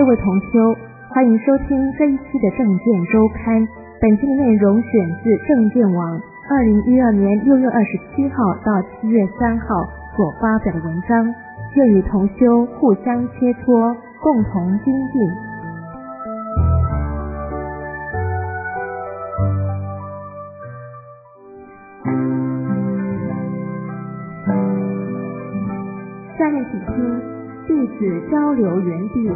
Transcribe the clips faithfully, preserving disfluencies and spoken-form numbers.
各位同修，欢迎收听这一期的正见周刊。本期的内容选自正见网二零一二年六月二十七号到七月三号所发表的文章，愿与同修互相切磋，共同精进。下面请听弟子交流园地。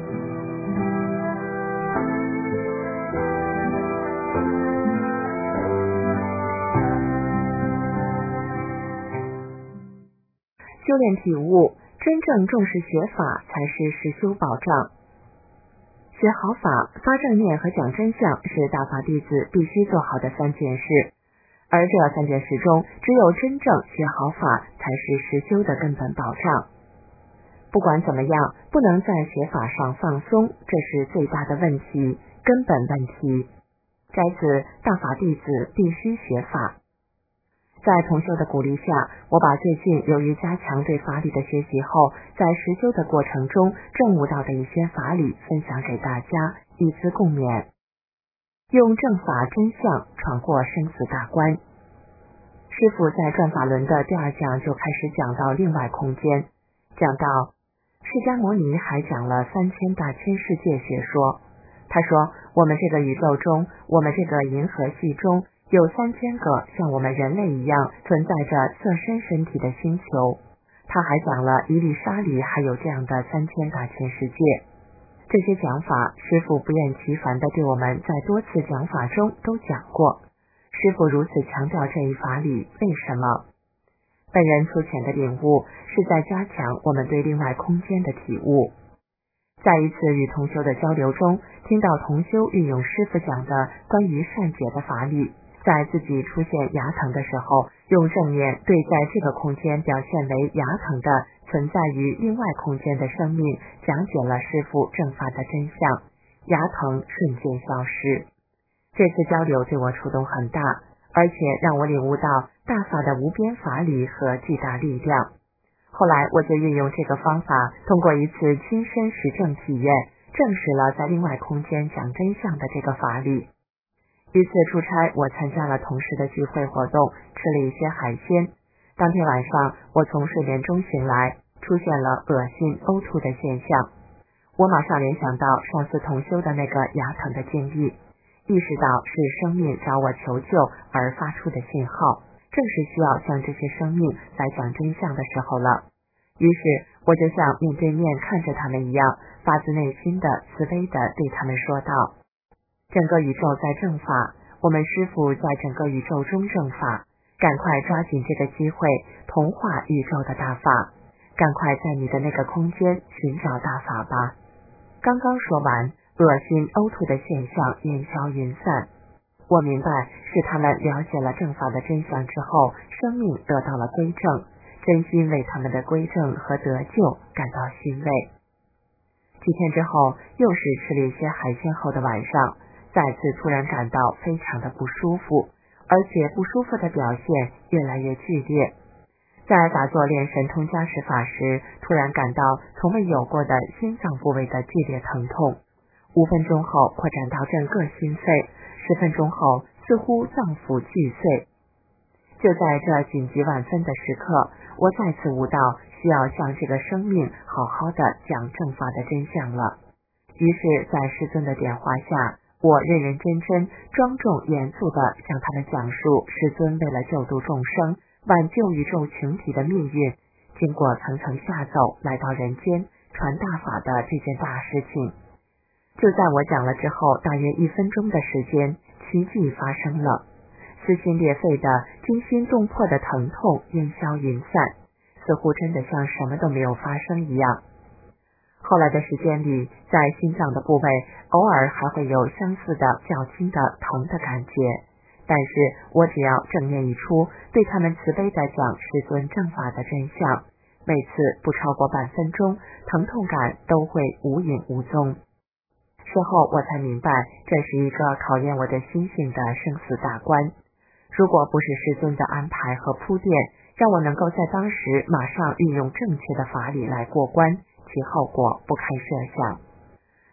修炼体悟，真正重视学法才是实修保障。学好法、发正念和讲真相是大法弟子必须做好的三件事，而这三件事中，只有真正学好法才是实修的根本保障。不管怎么样，不能在学法上放松，这是最大的问题，根本问题。在此，大法弟子必须学法。在同修的鼓励下，我把最近由于加强对法理的学习后，在实修的过程中证悟到的一些法理分享给大家，以资共勉。用正法真相闯过生死大关。师父在转法轮的第二讲就开始讲到另外空间，讲到释迦牟尼还讲了三千大千世界学说。他说，我们这个宇宙中，我们这个银河系中，有三千个像我们人类一样存在着色身身体的星球。他还讲了一粒沙里还有这样的三千大千世界。这些讲法，师父不厌其烦地对我们在多次讲法中都讲过。师父如此强调这一法理，为什么？本人粗浅的领悟是在加强我们对另外空间的体悟。在一次与同修的交流中，听到同修运用师父讲的关于善解的法理，在自己出现牙疼的时候，用正念对在这个空间表现为牙疼的存在于另外空间的生命讲解了师父正法的真相，牙疼瞬间消失。这次交流对我触动很大，而且让我领悟到大法的无边法理和巨大力量。后来我就运用这个方法，通过一次亲身实证体验，证实了在另外空间讲真相的这个法理。一次出差，我参加了同事的聚会活动，吃了一些海鲜。当天晚上，我从睡眠中醒来，出现了恶心、呕吐的现象。我马上联想到上次同修的那个牙疼的经历，意识到是生命找我求救而发出的信号，正是需要向这些生命来讲真相的时候了。于是我就像面对面看着他们一样，发自内心的慈悲的对他们说道，整个宇宙在正法，我们师父在整个宇宙中正法，赶快抓紧这个机会同化宇宙的大法，赶快在你的那个空间寻找大法吧。刚刚说完，恶心呕吐的现象烟消云散。我明白是他们了解了正法的真相之后，生命得到了归正，真心为他们的归正和得救感到欣慰。几天之后，又是吃了一些海鲜后的晚上，再次突然感到非常的不舒服，而且不舒服的表现越来越剧烈。在打坐练神通加持法时，突然感到从未有过的心脏部位的剧烈疼痛，五分钟后扩展到整个心肺，十分钟后似乎脏腑俱碎。就在这紧急万分的时刻，我再次悟到需要向这个生命好好的讲正法的真相了。于是在师尊的点化下，我认认真真、庄重严肃地向他们讲述师尊为了救度众生、挽救宇宙群体的命运，经过层层下走来到人间传大法的这件大事情。就在我讲了之后大约一分钟的时间，奇迹发生了，撕心裂肺的惊心动魄的疼痛烟消云散，似乎真的像什么都没有发生一样。后来的时间里，在心脏的部位偶尔还会有相似的较轻的疼的感觉，但是我只要正念一出，对他们慈悲地讲师尊正法的真相，每次不超过半分钟，疼痛感都会无影无踪。事后我才明白，这是一个考验我的心性的生死大关。如果不是师尊的安排和铺垫，让我能够在当时马上运用正确的法理来过关，其后果不堪设想。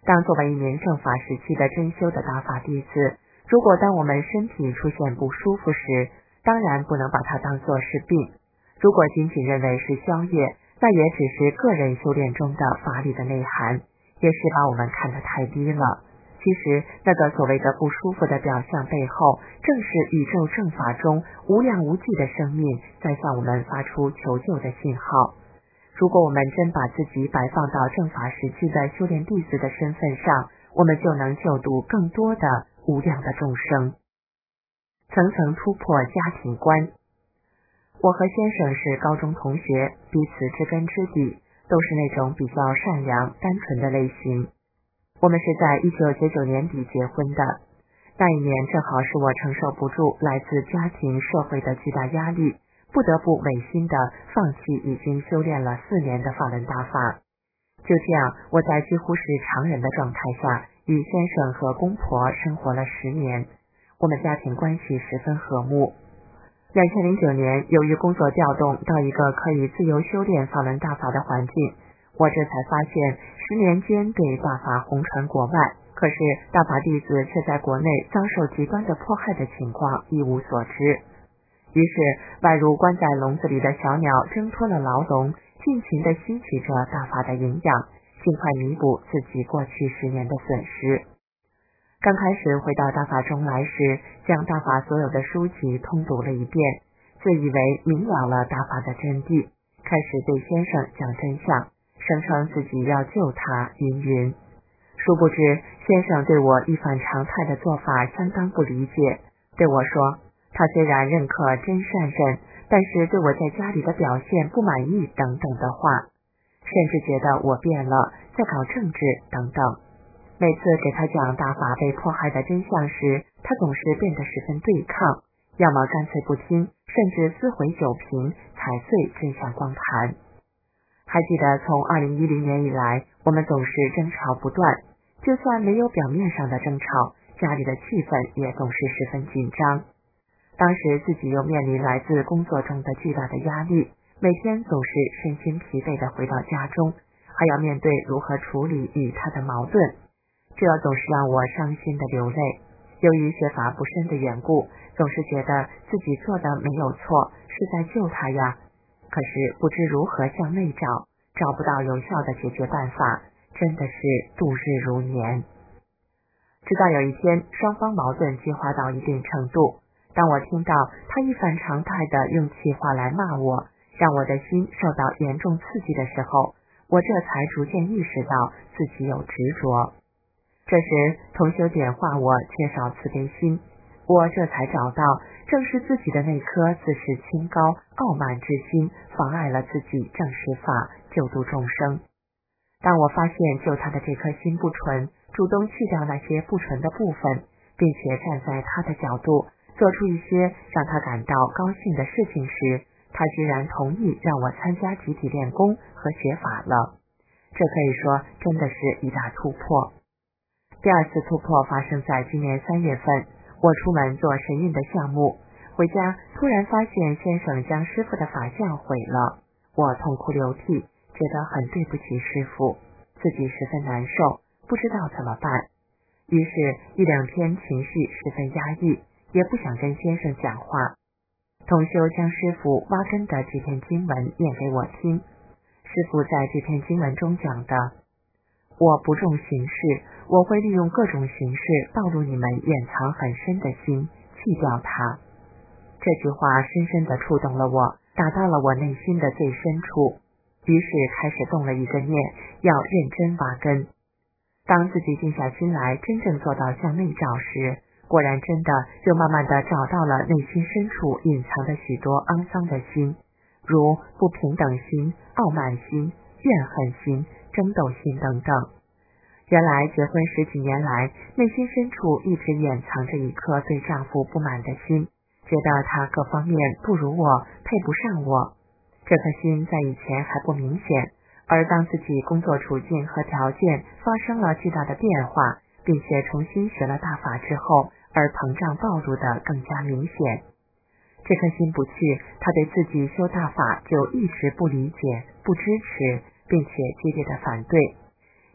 当作为一名正法时期的真修的大法弟子，如果当我们身体出现不舒服时，当然不能把它当作是病。如果仅仅认为是消业，那也只是个人修炼中的法理的内涵，也是把我们看得太低了。其实那个所谓的不舒服的表象背后，正是宇宙正法中无量无际的生命在向我们发出求救的信号。如果我们真把自己摆放到正法时期的修炼弟子的身份上，我们就能救度更多的无量的众生。层层突破家庭观。我和先生是高中同学，彼此知根知底，都是那种比较善良单纯的类型。我们是在一九九九年底结婚的，那一年正好是我承受不住来自家庭社会的巨大压力，不得不违心的放弃已经修炼了四年的法轮大法。就这样，我在几乎是常人的状态下，与先生和公婆生活了十年，我们家庭关系十分和睦。两千零九年，由于工作调动到一个可以自由修炼法轮大法的环境，我这才发现十年间对大法红传国外，可是大法弟子却在国内遭受极端的迫害的情况一无所知。于是宛如关在笼子里的小鸟挣脱了牢笼，尽情地吸取着大法的营养，尽快弥补自己过去十年的损失。刚开始回到大法中来时，将大法所有的书籍通读了一遍，自以为明了了大法的真谛，开始对先生讲真相，声称自己要救他云云。殊不知先生对我一反常态的做法相当不理解，对我说他虽然认可真善忍，但是对我在家里的表现不满意等等的话，甚至觉得我变了，在搞政治等等。每次给他讲大法被迫害的真相时，他总是变得十分对抗，要么干脆不听，甚至撕毁酒瓶，踩碎真相光盘。还记得从二零一零年以来，我们总是争吵不断，就算没有表面上的争吵，家里的气氛也总是十分紧张。当时自己又面临来自工作中的巨大的压力，每天总是身心疲惫地回到家中，还要面对如何处理与他的矛盾，这总是让我伤心的流泪。由于学法不深的缘故，总是觉得自己做的没有错，是在救他呀。可是不知如何向内找，找不到有效的解决办法，真的是度日如年。直到有一天，双方矛盾激化到一定程度，当我听到他一反常态的用气话来骂我，让我的心受到严重刺激的时候，我这才逐渐意识到自己有执着。这时同修点化我缺少慈悲心，我这才找到正是自己的那颗自视清高傲慢之心妨碍了自己正视法救度众生。当我发现救他的这颗心不纯，主动去掉那些不纯的部分，并且站在他的角度做出一些让他感到高兴的事情时，他居然同意让我参加集体练功和学法了。这可以说真的是一大突破。第二次突破发生在今年三月份，我出门做神印的项目，回家突然发现先生将师父的法像毁了，我痛哭流涕，觉得很对不起师父，自己十分难受，不知道怎么办。于是一两天情绪十分压抑，也不想跟先生讲话。同修将师父挖根的这篇经文念给我听，师父在这篇经文中讲的，我不重形式，我会利用各种形式暴露你们掩藏很深的心，弃掉它。这句话深深地触动了我，打到了我内心的最深处，于是开始动了一个念，要认真挖根。当自己静下心来真正做到向内找时，果然真的就慢慢地找到了内心深处隐藏的许多肮脏的心，如不平等心、傲慢心、怨恨心、争斗心等等。原来结婚十几年来，内心深处一直掩藏着一颗对丈夫不满的心，觉得他各方面不如我，配不上我。这颗心在以前还不明显，而当自己工作处境和条件发生了巨大的变化，并且重新学了大法之后，而膨胀暴露的更加明显。这颗心不去，他对自己修大法就一直不理解、不支持，并且激烈的反对。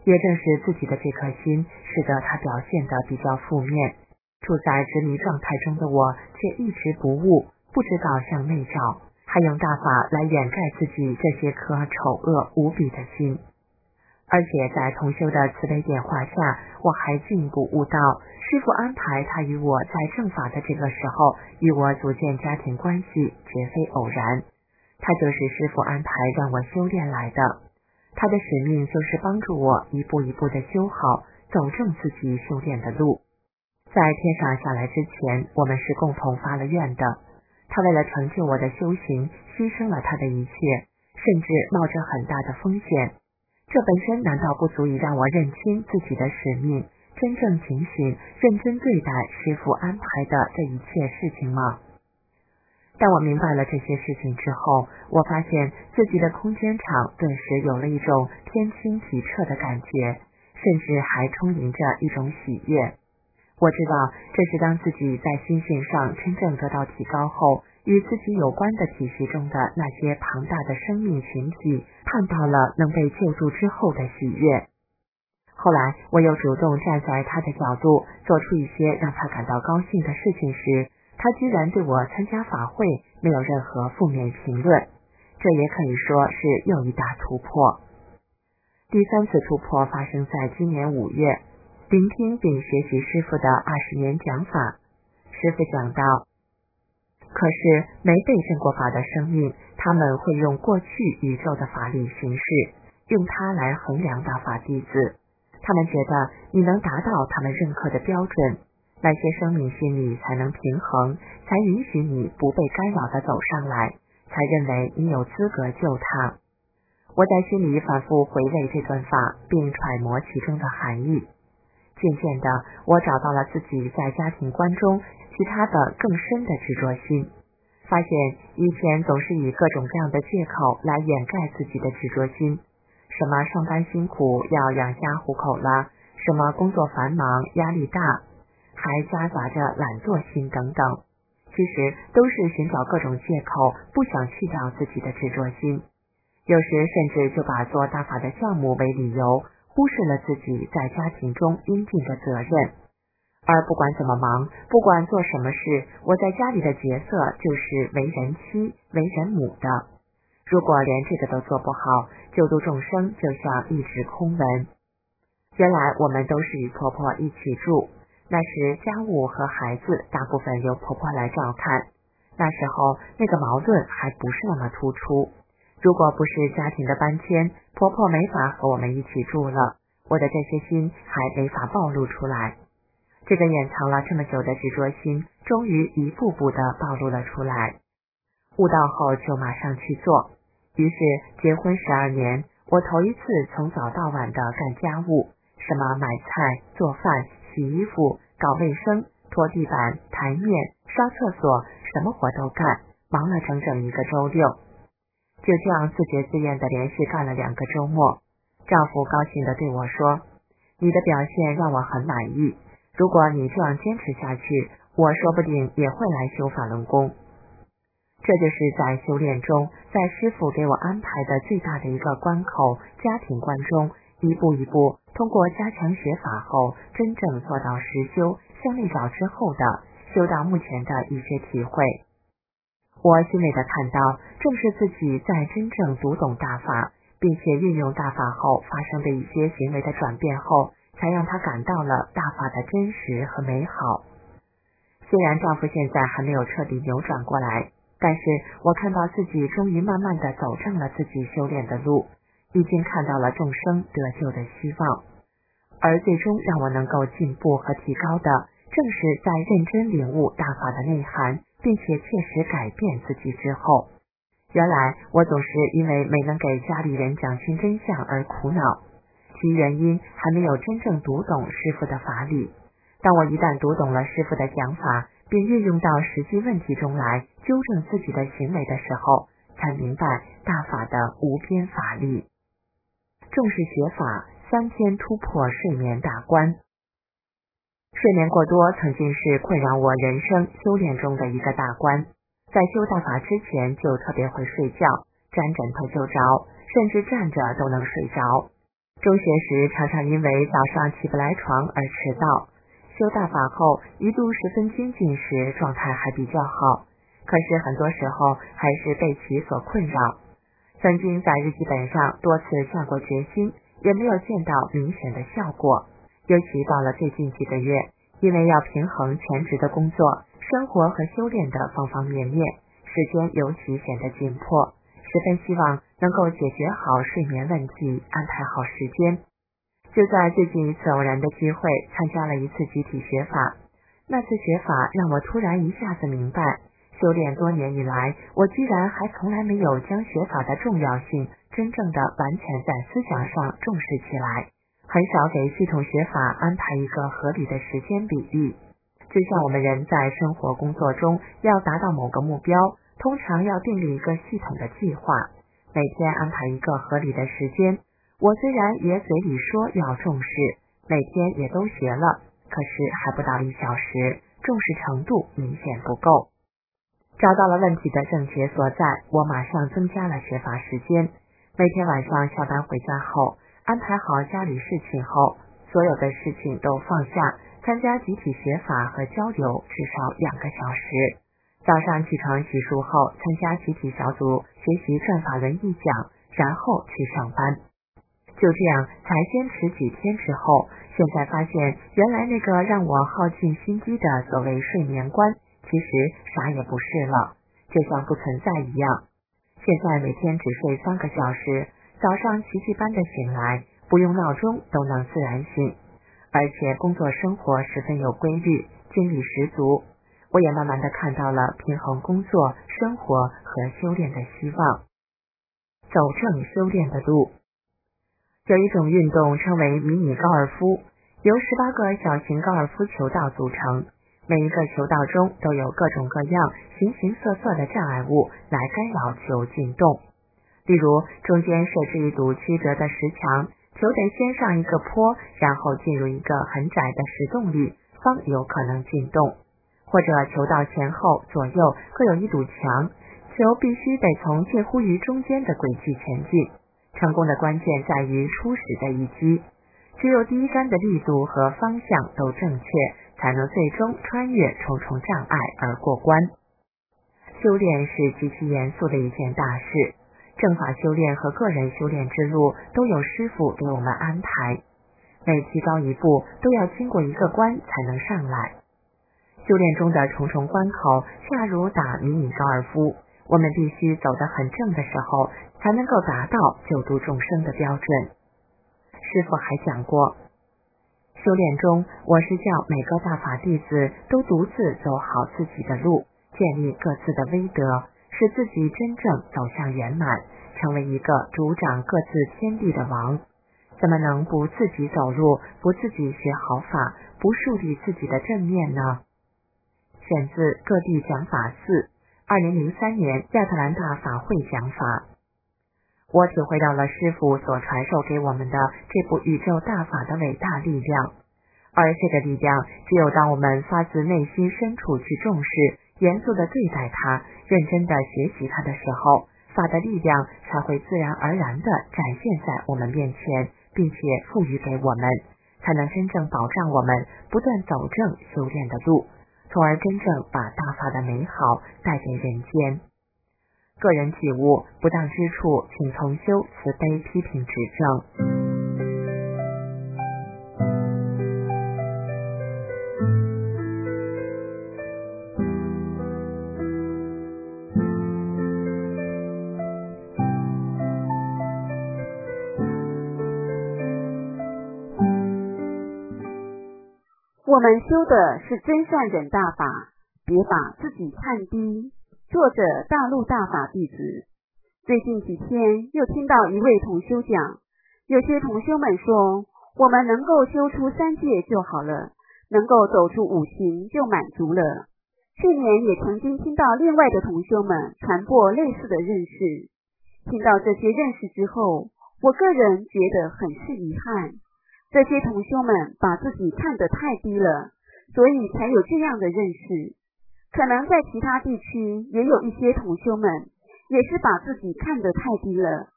也正是自己的这颗心，使得他表现得比较负面。处在执迷状态中的我，却一直不悟，不知道向内找，还用大法来掩盖自己这些颗丑恶无比的心。而且在同修的慈悲点化下，我还进一步悟到，师父安排他与我在正法的这个时候与我组建家庭关系，绝非偶然，他就是师父安排让我修炼来的。他的使命就是帮助我一步一步的修好，走正自己修炼的路。在天上下来之前，我们是共同发了愿的。他为了成就我的修行，牺牲了他的一切，甚至冒着很大的风险。这本身难道不足以让我认清自己的使命，真正警醒，认真对待师父安排的这一切事情吗？当我明白了这些事情之后，我发现自己的空间场顿时有了一种天清体澈的感觉，甚至还充盈着一种喜悦。我知道这是当自己在心性上真正得到提高后，与自己有关的体系中的那些庞大的生命群体看到了能被救助之后的喜悦。后来我又主动站在他的角度，做出一些让他感到高兴的事情时，他居然对我参加法会没有任何负面评论，这也可以说是又一大突破。第三次突破发生在今年五月，聆听并学习师父的二十年讲法。师父讲到，可是没被证过法的生命，他们会用过去宇宙的法力行事，用它来衡量大法弟子。他们觉得你能达到他们认可的标准，那些生命心理才能平衡，才允许你不被干扰的走上来，才认为你有资格救他。我在心里反复回味这段法，并揣摩其中的含义。渐渐的，我找到了自己在家庭观中其他的更深的执着心，发现以前总是以各种各样的借口来掩盖自己的执着心，什么上班辛苦要养家糊口了，什么工作繁忙压力大，还夹杂着懒惰心等等，其实都是寻找各种借口，不想去掉自己的执着心。有时甚至就把做大法的项目为理由，忽视了自己在家庭中应尽的责任。而不管怎么忙，不管做什么事，我在家里的角色就是为人妻、为人母的。如果连这个都做不好，救度众生就像一纸空文。原来我们都是与婆婆一起住，那时家务和孩子大部分由婆婆来照看，那时候那个矛盾还不是那么突出。如果不是家庭的搬迁，婆婆没法和我们一起住了，我的这些心还没法暴露出来。这个掩藏了这么久的执着心，终于一步步的暴露了出来。悟到后就马上去做。于是结婚十二年，我头一次从早到晚的干家务，什么买菜、做饭、洗衣服、搞卫生、拖地板、台面、刷厕所，什么活都干，忙了整整一个周六。就这样自觉自愿的连续干了两个周末。丈夫高兴地对我说，你的表现让我很满意，如果你这样坚持下去，我说不定也会来修法轮功。这就是在修炼中，在师父给我安排的最大的一个关口，家庭观中，一步一步通过加强学法后，真正做到实修，向内找之后的修到目前的一些体会。我欣慰地看到，正是自己在真正读懂大法，并且运用大法后发生的一些行为的转变后，才让他感到了大法的真实和美好。虽然丈夫现在还没有彻底扭转过来，但是我看到自己终于慢慢地走正了自己修炼的路，已经看到了众生得救的希望。而最终让我能够进步和提高的，正是在认真领悟大法的内涵，并且切实改变自己之后。原来我总是因为没能给家里人讲清真相而苦恼，其原因还没有真正读懂师父的法理。当我一旦读懂了师父的讲法，并运用到实际问题中来，纠正自己的行为的时候，才明白大法的无边法力。重视学法，三天突破睡眠大关。睡眠过多曾经是困扰我人生修炼中的一个大关，在修大法之前就特别会睡觉，沾枕头就着，甚至站着都能睡着。 中学时常常因为早上起不来床而迟到，修大法后一度十分精进时状态还比较好，可是很多时候还是被其所困扰。曾经在日记本上多次下过决心，也没有见到明显的效果。尤其到了最近几个月，因为要平衡全职的工作、生活和修炼的方方面面，时间尤其显得紧迫，十分希望能够解决好睡眠问题，安排好时间。就在最近一次偶然的机会，参加了一次集体学法。那次学法让我突然一下子明白，修炼多年以来，我居然还从来没有将学法的重要性真正的完全在思想上重视起来，很少给系统学法安排一个合理的时间比例。就像我们人在生活工作中要达到某个目标，通常要订立一个系统的计划，每天安排一个合理的时间。我虽然也嘴里说要重视，每天也都学了，可是还不到一小时，重视程度明显不够。找到了问题的症结所在，我马上增加了学法时间。每天晚上下班回家后，安排好家里事情后，所有的事情都放下，参加集体学法和交流至少两个小时。早上起床洗漱后，参加集体小组学习转法轮一讲，然后去上班。就这样才坚持几天之后，现在发现原来那个让我耗尽心机的所谓睡眠观，其实啥也不是了，就像不存在一样。现在每天只睡三个小时，早上奇迹般的醒来，不用闹钟都能自然醒，而且工作生活十分有规律，精力十足。我也慢慢的看到了平衡工作、生活和修炼的希望。走正修炼的路。有一种运动称为迷你高尔夫，由十八个小型高尔夫球道组成，每一个球道中都有各种各样形形色色的障碍物来干扰球进洞。例如，中间设置一堵曲折的石墙，球得先上一个坡，然后进入一个很窄的石洞里，方有可能进洞。或者球道前后左右各有一堵墙，球必须得从近乎于中间的轨迹前进。成功的关键在于初始的一击，只有第一杆的力度和方向都正确，才能最终穿越重重障碍而过关。修炼是极其严肃的一件大事，正法修炼和个人修炼之路都有师父给我们安排，每提高一步都要经过一个关才能上来。修炼中的重重关口，恰如打迷你高尔夫，我们必须走得很正的时候，才能够达到救度众生的标准。师父还讲过，修炼中我是叫每个大法弟子都独自走好自己的路，建立各自的威德，使自己真正走向圆满，成为一个主掌各自天地的王。怎么能不自己走路，不自己学好法，不树立自己的正面呢？选自《各地讲法四》，二零零三年亚特兰大法会讲法。我体会到了师父所传授给我们的这部宇宙大法的伟大力量，而这个力量只有当我们发自内心深处去重视，严肃地对待它，认真地学习它的时候，法的力量才会自然而然地展现在我们面前，并且赋予给我们，才能真正保障我们不断走正修炼的路，从而真正把大法的美好带给人间。个人体悟不当之处，请从修慈悲批评指正。 我们修的是真善忍大法，别把自己看低。作者大陆大法弟子。最近几天又听到一位同修讲，有些同修们说，我们能够修出三界就好了，能够走出五行就满足了。去年也曾经听到另外的同修们传播类似的认识，听到这些认识之后，我个人觉得很是遗憾，这些同修们把自己看得太低了，所以才有这样的认识。可能在其他地区也有一些同修们也是把自己看得太低了，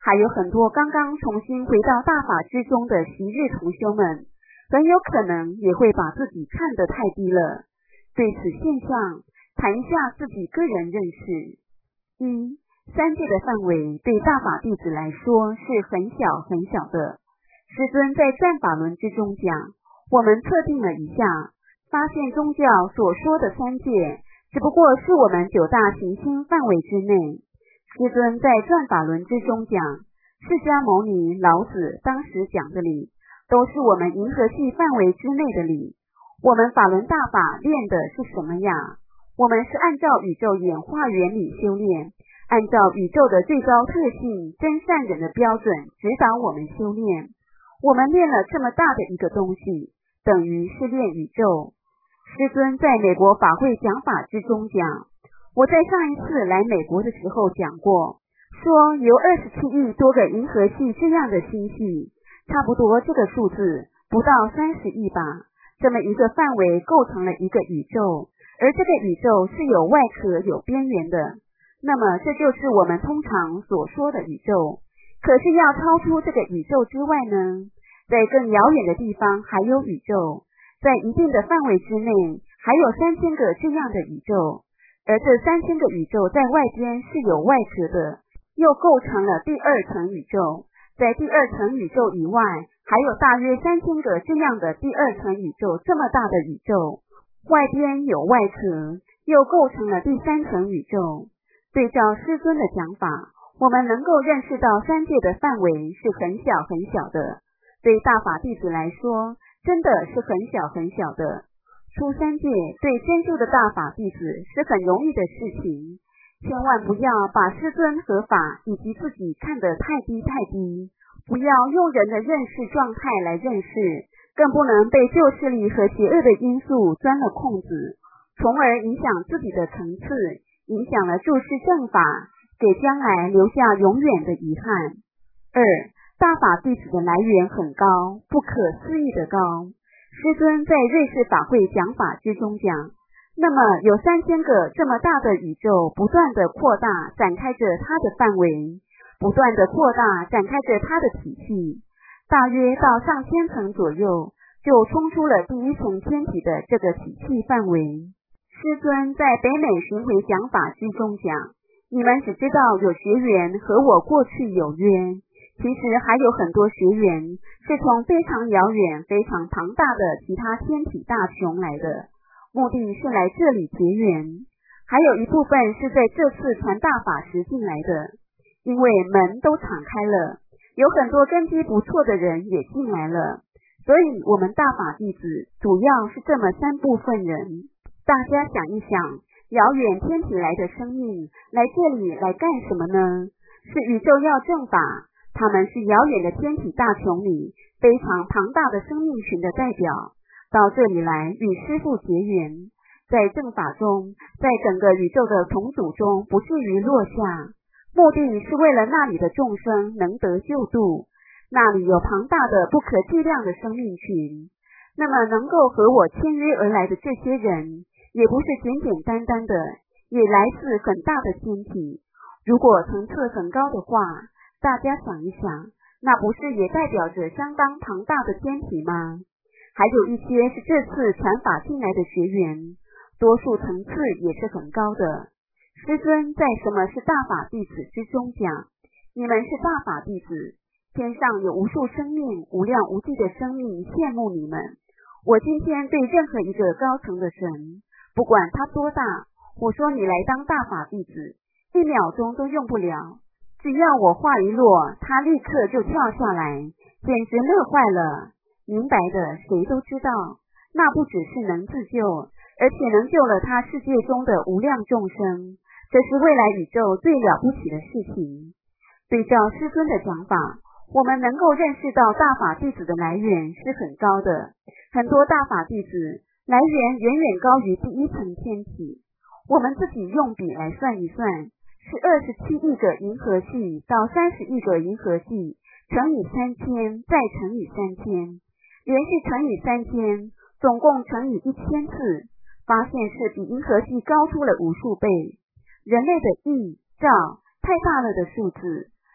还有很多刚刚重新回到大法之中的昔日同修们，很有可能也会把自己看得太低了。对此现象，谈一下自己个人认识。一、三界的范围对大法弟子来说是很小很小的。师尊在转法轮之中讲，我们测定了一下，发现宗教所说的三界只不过是我们九大行星范围之内。师尊在转法轮之中讲，释迦牟尼、老子当时讲的理，都是我们银河系范围之内的理。我们法轮大法练的是什么呀？我们是按照宇宙演化原理修炼，按照宇宙的最高特性真善忍的标准指导我们修炼。我们练了这么大的一个东西，等于是练宇宙。师尊在美国法会讲法之中讲，我在上一次来美国的时候讲过，说有二十七亿多个银河系这样的星系，差不多这个数字不到三十亿吧，这么一个范围构成了一个宇宙，而这个宇宙是有外壳有边缘的，那么这就是我们通常所说的宇宙。可是要超出这个宇宙之外呢，在更遥远的地方还有宇宙，在一定的范围之内还有三千个这样的宇宙，而这三千个宇宙在外边是有外壳的，又构成了第二层宇宙。在第二层宇宙以外，还有大约三千个这样的第二层宇宙，这么大的宇宙，外边有外壳，又构成了第三层宇宙。对照师尊的讲法，我们能够认识到三界的范围是很小很小的，对大法弟子来说，真的是很小很小的。出三界对真修的大法弟子是很容易的事情，千万不要把师尊和法以及自己看得太低太低，不要用人的认识状态来认识，更不能被旧势力和邪恶的因素钻了空子，从而影响自己的层次，影响了注释正法，给将来留下永远的遗憾。二、大法弟子的来源很高，不可思议的高。师尊在瑞士法会讲法之中讲，那么有三千个这么大的宇宙不断的扩大，展开着它的范围，不断的扩大，展开着它的体系，大约到上千层左右，就冲出了第一层天体的这个体系范围。师尊在北美巡回讲法之中讲，你们只知道有学员和我过去有约，其实还有很多学员是从非常遥远非常庞大的其他天体大雄来的，目的是来这里结缘，还有一部分是在这次传大法时进来的，因为门都敞开了，有很多根基不错的人也进来了，所以我们大法弟子主要是这么三部分人。大家想一想，遥远天体来的生命来这里来干什么呢？是宇宙要正法，他们是遥远的天体大雄里非常庞大的生命群的代表，到这里来与师父结缘，在正法中，在整个宇宙的重组中不至于落下，目的是为了那里的众生能得救度，那里有庞大的不可计量的生命群。那么能够和我签约而来的这些人，也不是简简单单的，也来自很大的天体。如果层次很高的话，大家想一想，那不是也代表着相当庞大的天体吗？还有一些是这次传法进来的学员，多数层次也是很高的。师尊在什么是大法弟子之中讲，你们是大法弟子，天上有无数生命，无量无际的生命羡慕你们。我今天对任何一个高层的神，不管他多大，我说你来当大法弟子，一秒钟都用不了，只要我话一落，他立刻就跳下来，简直乐坏了。明白的谁都知道，那不只是能自救，而且能救了他世界中的无量众生，这是未来宇宙最了不起的事情。对照师尊的讲法，我们能够认识到大法弟子的来源是很高的，很多大法弟子来源远远高于第一层天体。我们自己用笔来算一算，是二十七亿个银河系到三十亿个银河系，乘以三千，再乘以三千，连续乘以三千，总共乘以一千次，发现是比银河系高出了无数倍。人类的亿兆太大了的数字，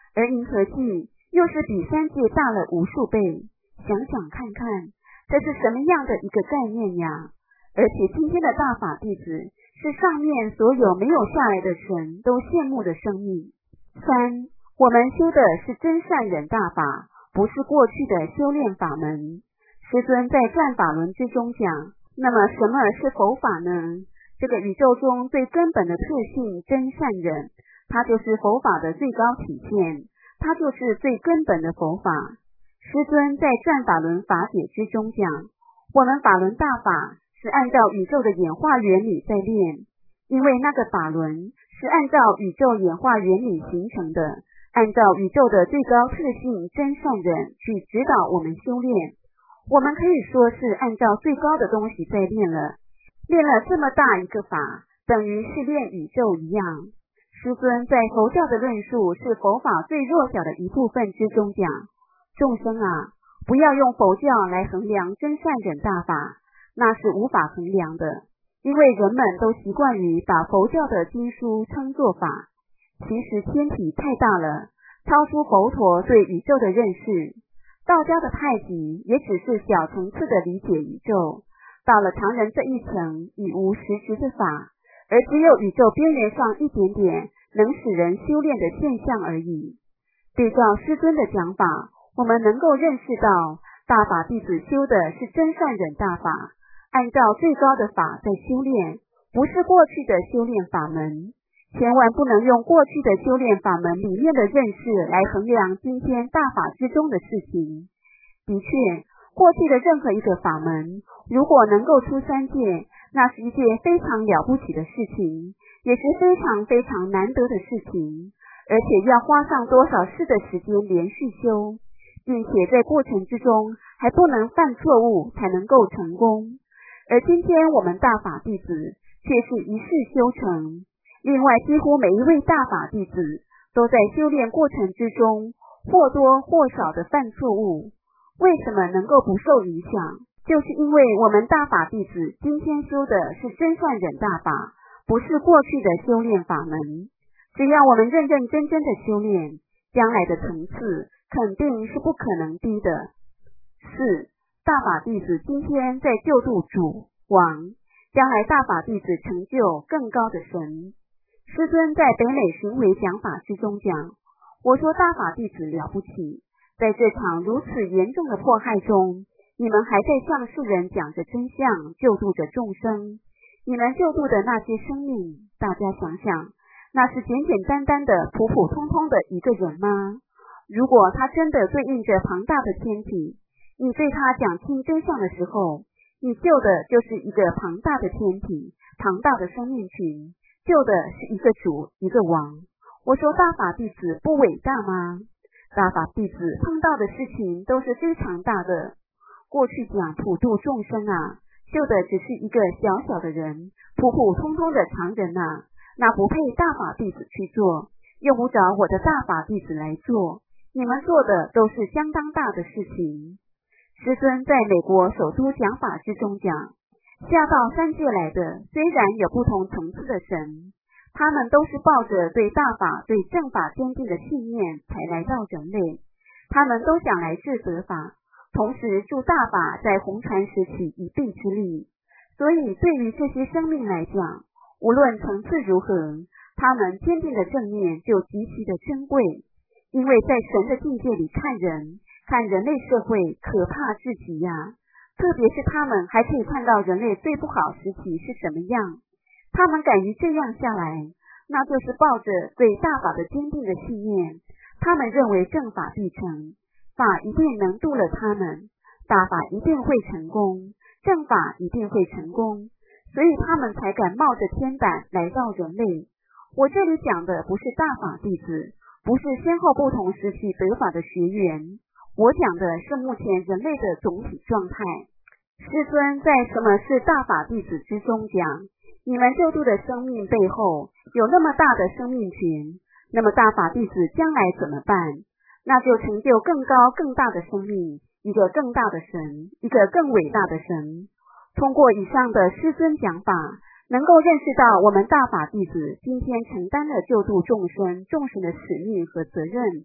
而银河系又是比三界大了无数倍。想想看看，这是什么样的一个概念呀？而且今天的大法弟子是上面所有没有下来的神都羡慕的生命。三，我们修的是真善忍大法，不是过去的修炼法门。师尊在转法轮之中讲，那么什么是佛法呢？这个宇宙中最根本的特性真善忍，它就是佛法的最高体现，它就是最根本的佛法。师尊在转法轮法解之中讲，我们法轮大法是按照宇宙的演化原理在练，因为那个法轮是按照宇宙演化原理形成的，按照宇宙的最高特性真善忍去指导我们修炼。我们可以说是按照最高的东西在练了，练了这么大一个法，等于是练宇宙一样。师尊在佛教的论述是佛法最弱小的一部分之中讲，众生啊，不要用佛教来衡量真善忍大法，那是无法衡量的，因为人们都习惯于把佛教的经书称作法，其实天体太大了，超出佛陀对宇宙的认识。道家的太极也只是小层次的理解宇宙，到了常人这一层已无实质的法，而只有宇宙边缘上一点点能使人修炼的现象而已。对照师尊的讲法，我们能够认识到大法弟子修的是真善忍大法，按照最高的法在修炼，不是过去的修炼法门。千万不能用过去的修炼法门里面的认识来衡量今天大法之中的事情。的确，过去的任何一个法门，如果能够出三界，那是一件非常了不起的事情，也是非常非常难得的事情，而且要花上多少世的时间连续修，并且在过程之中还不能犯错误才能够成功。而今天我们大法弟子却是一世修成。另外，几乎每一位大法弟子都在修炼过程之中或多或少的犯错误。为什么能够不受影响？就是因为我们大法弟子今天修的是真善忍大法，不是过去的修炼法门。只要我们认认真真的修炼，将来的层次肯定是不可能低的。四，大法弟子今天在救度主王，将来大法弟子成就更高的神。师尊在北美巡回讲法之中讲，我说大法弟子了不起，在这场如此严重的迫害中，你们还在向世人讲着真相，救度着众生。你们救度的那些生命，大家想想，那是简简单单的普普通通的一个人吗？如果他真的对应着庞大的天体，你对他讲清真相的时候，你救的就是一个庞大的天体，庞大的生命群，救的是一个主，一个王。我说大法弟子不伟大吗？大法弟子碰到的事情都是非常大的。过去讲普度众生啊，救的只是一个小小的人，普普通通的常人啊，那不配大法弟子去做，用不着我的大法弟子来做。你们做的都是相当大的事情。师尊在美国首都讲法之中讲，下到三界来的虽然有不同层次的神，他们都是抱着对大法对正法坚定的信念才来到人类，他们都想来治得法，同时助大法在红传时起一臂之力。所以对于这些生命来讲，无论层次如何，他们坚定的正念就极其的珍贵。因为在神的境界里看人，看人类社会可怕至极呀、啊！特别是他们还可以看到人类最不好时期是什么样，他们敢于这样下来，那就是抱着对大法的坚定的信念。他们认为正法必成，法一定能度了他们，大法一定会成功，正法一定会成功，所以他们才敢冒着天胆来到人类。我这里讲的不是大法弟子，不是先后不同时期得法的学员，我讲的是目前人类的总体状态。师尊在什么是大法弟子之中讲，你们救度的生命背后有那么大的生命群，那么大法弟子将来怎么办？那就成就更高更大的生命，一个更大的神，一个更伟大的神。通过以上的师尊讲法，能够认识到我们大法弟子今天承担了救度众生众生的使命和责任。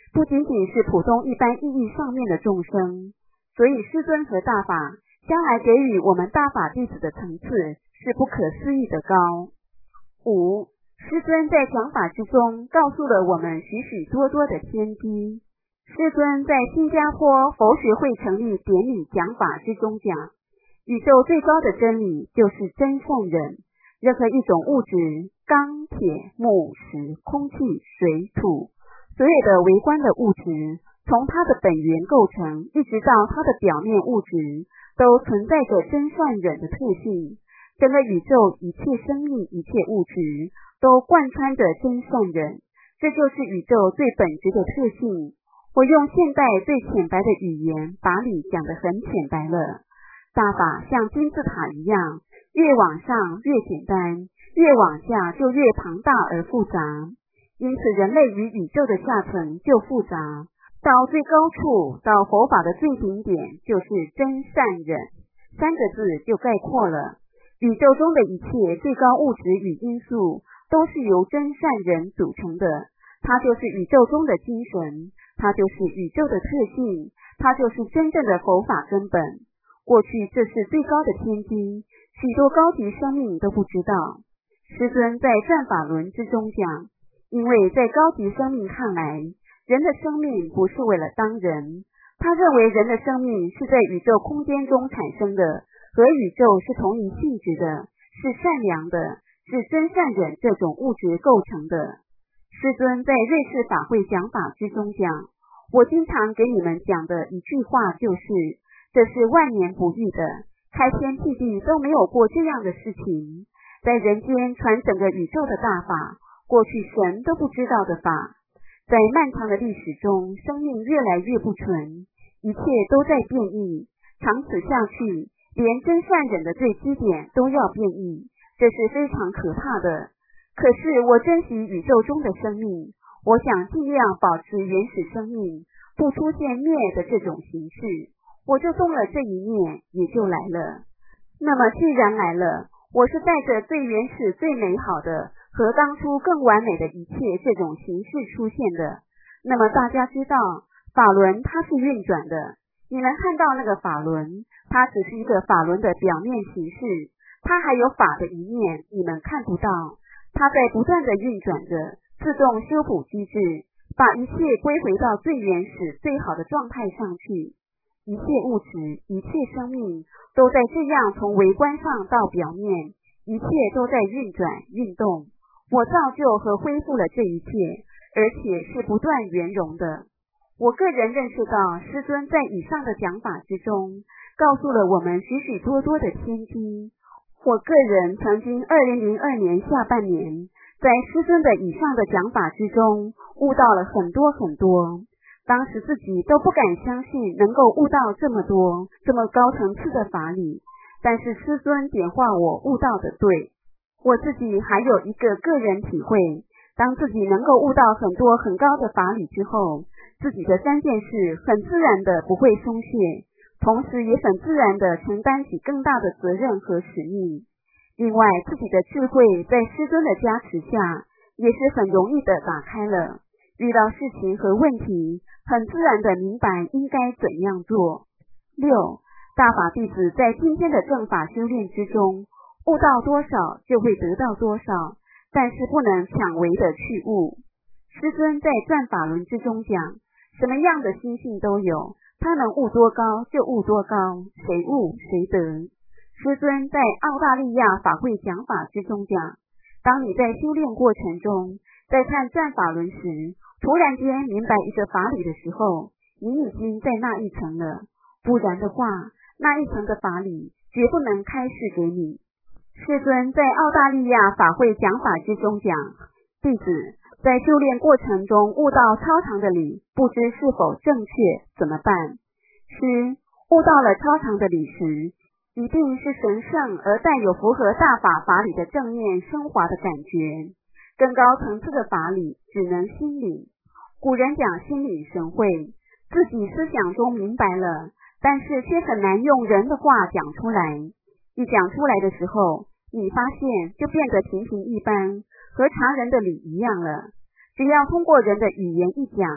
不仅仅是普通一般意义上面的众生，所以师尊和大法将来给予我们大法弟子的层次是不可思议的高。五，师尊在讲法之中告诉了我们许许多多的天机。师尊在新加坡佛学会成立典礼讲法之中讲，宇宙最高的真理就是真善忍，任何一种物质，钢、铁、木、石、空气、水、土，所有的微观的物质，从它的本源构成一直到它的表面物质，都存在着真善忍的特性。整个宇宙一切生命一切物质都贯穿着真善忍，这就是宇宙最本质的特性。我用现代最浅白的语言把理讲得很浅白了。大法像金字塔一样，越往上越简单，越往下就越庞大而复杂。因此人类与宇宙的下层就复杂，到最高处，到佛法的最顶点，就是真善忍，三个字就概括了。宇宙中的一切最高物质与因素都是由真善忍组成的，它就是宇宙中的精神，它就是宇宙的特性，它就是真正的佛法根本。过去这是最高的天机，许多高级生命都不知道。师尊在转法轮之中讲，因为在高级生命看来，人的生命不是为了当人，他认为人的生命是在宇宙空间中产生的，和宇宙是同一性质的，是善良的，是真善忍这种物质构成的。师尊在瑞士法会讲法之中讲，我经常给你们讲的一句话就是，这是万年不遇的，开天辟地都没有过这样的事情，在人间传整个宇宙的大法，过去神都不知道的法。在漫长的历史中，生命越来越不纯，一切都在变异，长此下去，连真善忍的最基点都要变异，这是非常可怕的。可是我珍惜宇宙中的生命，我想尽量保持原始生命，不出现灭的这种形式，我就动了这一念，也就来了。那么既然来了，我是带着最原始最美好的和当初更完美的一切这种形式出现的。那么大家知道法轮它是运转的，你们看到那个法轮，它只是一个法轮的表面形式，它还有法的一面你们看不到，它在不断的运转着，自动修补机制，把一切归回到最原始最好的状态上去。一切物质一切生命都在这样从微观上到表面，一切都在运转运动。我造就和恢复了这一切，而且是不断圆融的。我个人认识到师尊在以上的讲法之中告诉了我们许许多多的天机。我个人曾经二零零二年下半年在师尊的以上的讲法之中悟到了很多很多，当时自己都不敢相信能够悟到这么多这么高层次的法理，但是师尊点化我悟到的对。我自己还有一个个人体会，当自己能够悟到很多很高的法理之后，自己的三件事很自然的不会松懈，同时也很自然的承担起更大的责任和使命。另外自己的智慧在师尊的加持下也是很容易的打开了，遇到事情和问题很自然的明白应该怎样做。六，大法弟子在今天的正法修炼之中悟到多少就会得到多少，但是不能抢为的去悟。师尊在转法轮之中讲，什么样的心性都有，他能悟多高就悟多高，谁悟谁得。师尊在澳大利亚法会讲法之中讲，当你在修炼过程中，在看转法轮时，突然间明白一个法理的时候，你已经在那一层了，不然的话，那一层的法理绝不能开示给你。师尊在澳大利亚法会讲法之中讲，弟子在修炼过程中悟到超常的理，不知是否正确，怎么办？师悟到了超常的理时，一定是神圣而带有符合大法法理的正面升华的感觉，更高层次的法理只能心领。古人讲心领神会，自己思想中明白了，但是却很难用人的话讲出来。一讲出来的时候，你发现就变得平平一般，和常人的理一样了。只要通过人的语言一讲，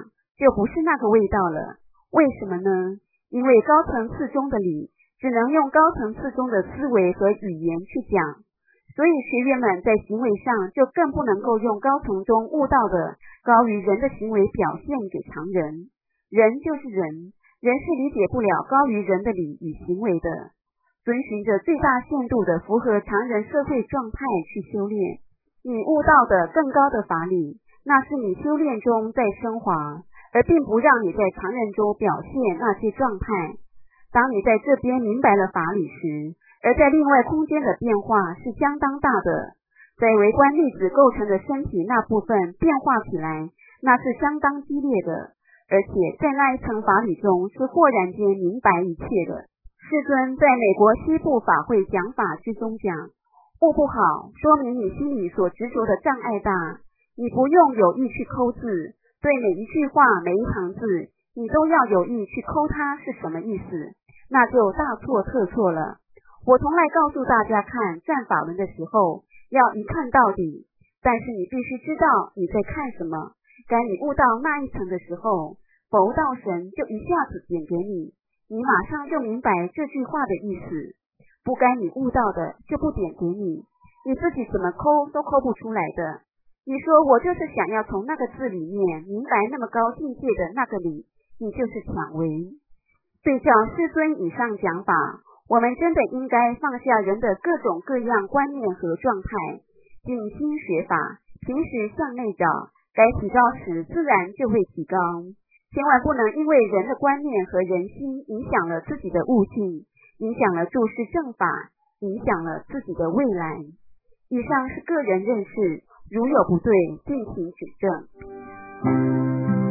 就不是那个味道了。为什么呢？因为高层次中的理只能用高层次中的思维和语言去讲，所以学员们在行为上就更不能够用高层中悟到的高于人的行为表现给常人。人就是人，人是理解不了高于人的理与行为的，遵循着最大限度的符合常人社会状态去修炼。你悟到的更高的法理，那是你修炼中在升华，而并不让你在常人中表现那些状态。当你在这边明白了法理时，而在另外空间的变化是相当大的，在微观粒子构成的身体那部分变化起来，那是相当激烈的，而且在那一层法理中是豁然间明白一切的。世尊在美国西部法会讲法之中讲，悟不好，说明你心里所执着的障碍大，你不用有意去抠字，对每一句话每一行字你都要有意去抠它是什么意思，那就大错特错了。我从来告诉大家看战法文的时候要一看到底，但是你必须知道你在看什么，该你悟到那一层的时候，佛道神就一下子点给你，你马上就明白这句话的意思。不该你悟到的就不点给你，你自己怎么抠都抠不出来的。你说我就是想要从那个字里面明白那么高境界的那个理，你就是抢为。对照师尊以上讲法，我们真的应该放下人的各种各样观念和状态，静心学法，平时向内找，该提高时自然就会提高。千万不能因为人的观念和人心影响了自己的悟性，影响了注释正法，影响了自己的未来。以上是个人认识，如有不对，敬请指正。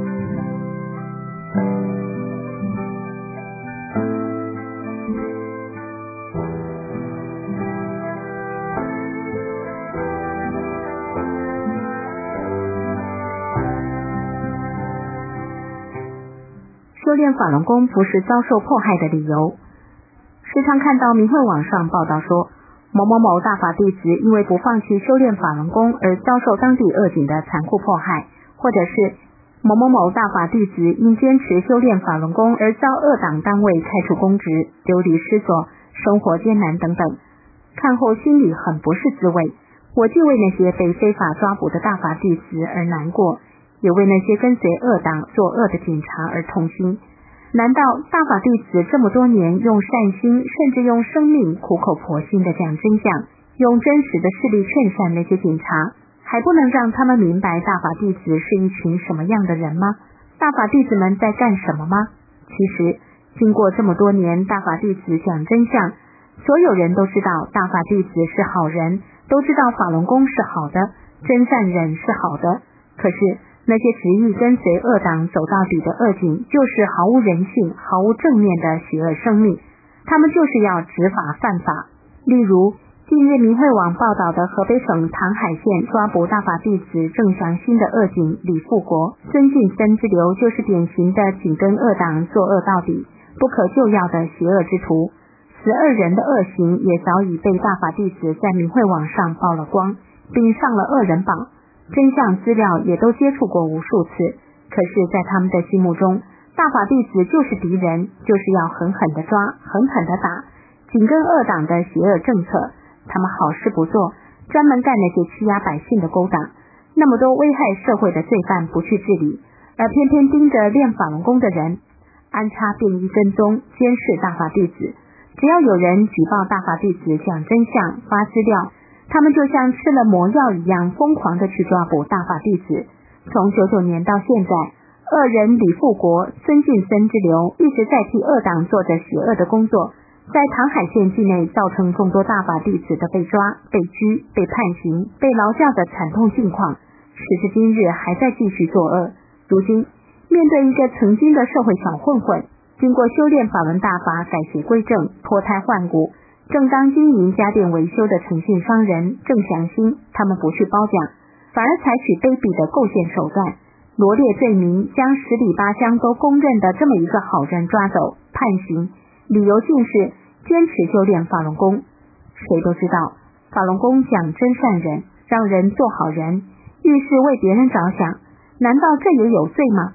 修炼法轮功不是遭受迫害的理由。时常看到明慧网上报道说，某某某大法弟子因为不放弃修炼法轮功而遭受当地恶警的残酷迫害，或者是某某某大法弟子因坚持修炼法轮功而遭恶党单位开除公职，流离失所，生活艰难等等。看后心里很不是滋味，我既为那些被非法抓捕的大法弟子而难过，也为那些跟随恶党作恶的警察而痛心。难道大法弟子这么多年用善心，甚至用生命苦口婆心的讲真相，用真实的事例劝善那些警察，还不能让他们明白大法弟子是一群什么样的人吗？大法弟子们在干什么吗？其实经过这么多年大法弟子讲真相，所有人都知道大法弟子是好人，都知道法轮功是好的，真善忍是好的。可是那些执意跟随恶党走到底的恶警，就是毫无人性、毫无正面的邪恶生命，他们就是要执法犯法。例如近日明慧网报道的河北省唐海县抓捕大法弟子郑祥新的恶警李富国、孙进森之流，就是典型的紧跟恶党作恶到底、不可救药的邪恶之徒。此二人的恶行也早已被大法弟子在明慧网上曝了光，并上了恶人榜，真相资料也都接触过无数次。可是在他们的心目中，大法弟子就是敌人，就是要狠狠地抓，狠狠地打，紧跟恶党的邪恶政策。他们好事不做，专门干那些欺压百姓的勾当，那么多危害社会的罪犯不去治理，而偏偏盯着练法轮功的人，安插便衣跟踪，监视大法弟子。只要有人举报大法弟子讲真相、发资料，他们就像吃了魔药一样疯狂地去抓捕大法弟子。从九九年到现在，恶人李富国、孙进森之流一直在替恶党做着邪恶的工作，在唐海县境内造成众多大法弟子的被抓、被拘、被判刑、被劳教的惨痛境况，时至今日还在继续作恶。如今面对一个曾经的社会小混混，经过修炼法轮大法改邪归正、脱胎换骨，正当经营家电维修的诚信商人郑祥新，他们不去褒奖，反而采取卑鄙的构陷手段，罗列罪名，将十里八乡都公认的这么一个好人抓走判刑，理由竟是坚持修炼法轮功。谁都知道法轮功讲真善忍，让人做好人，遇事为别人着想，难道这也有罪吗？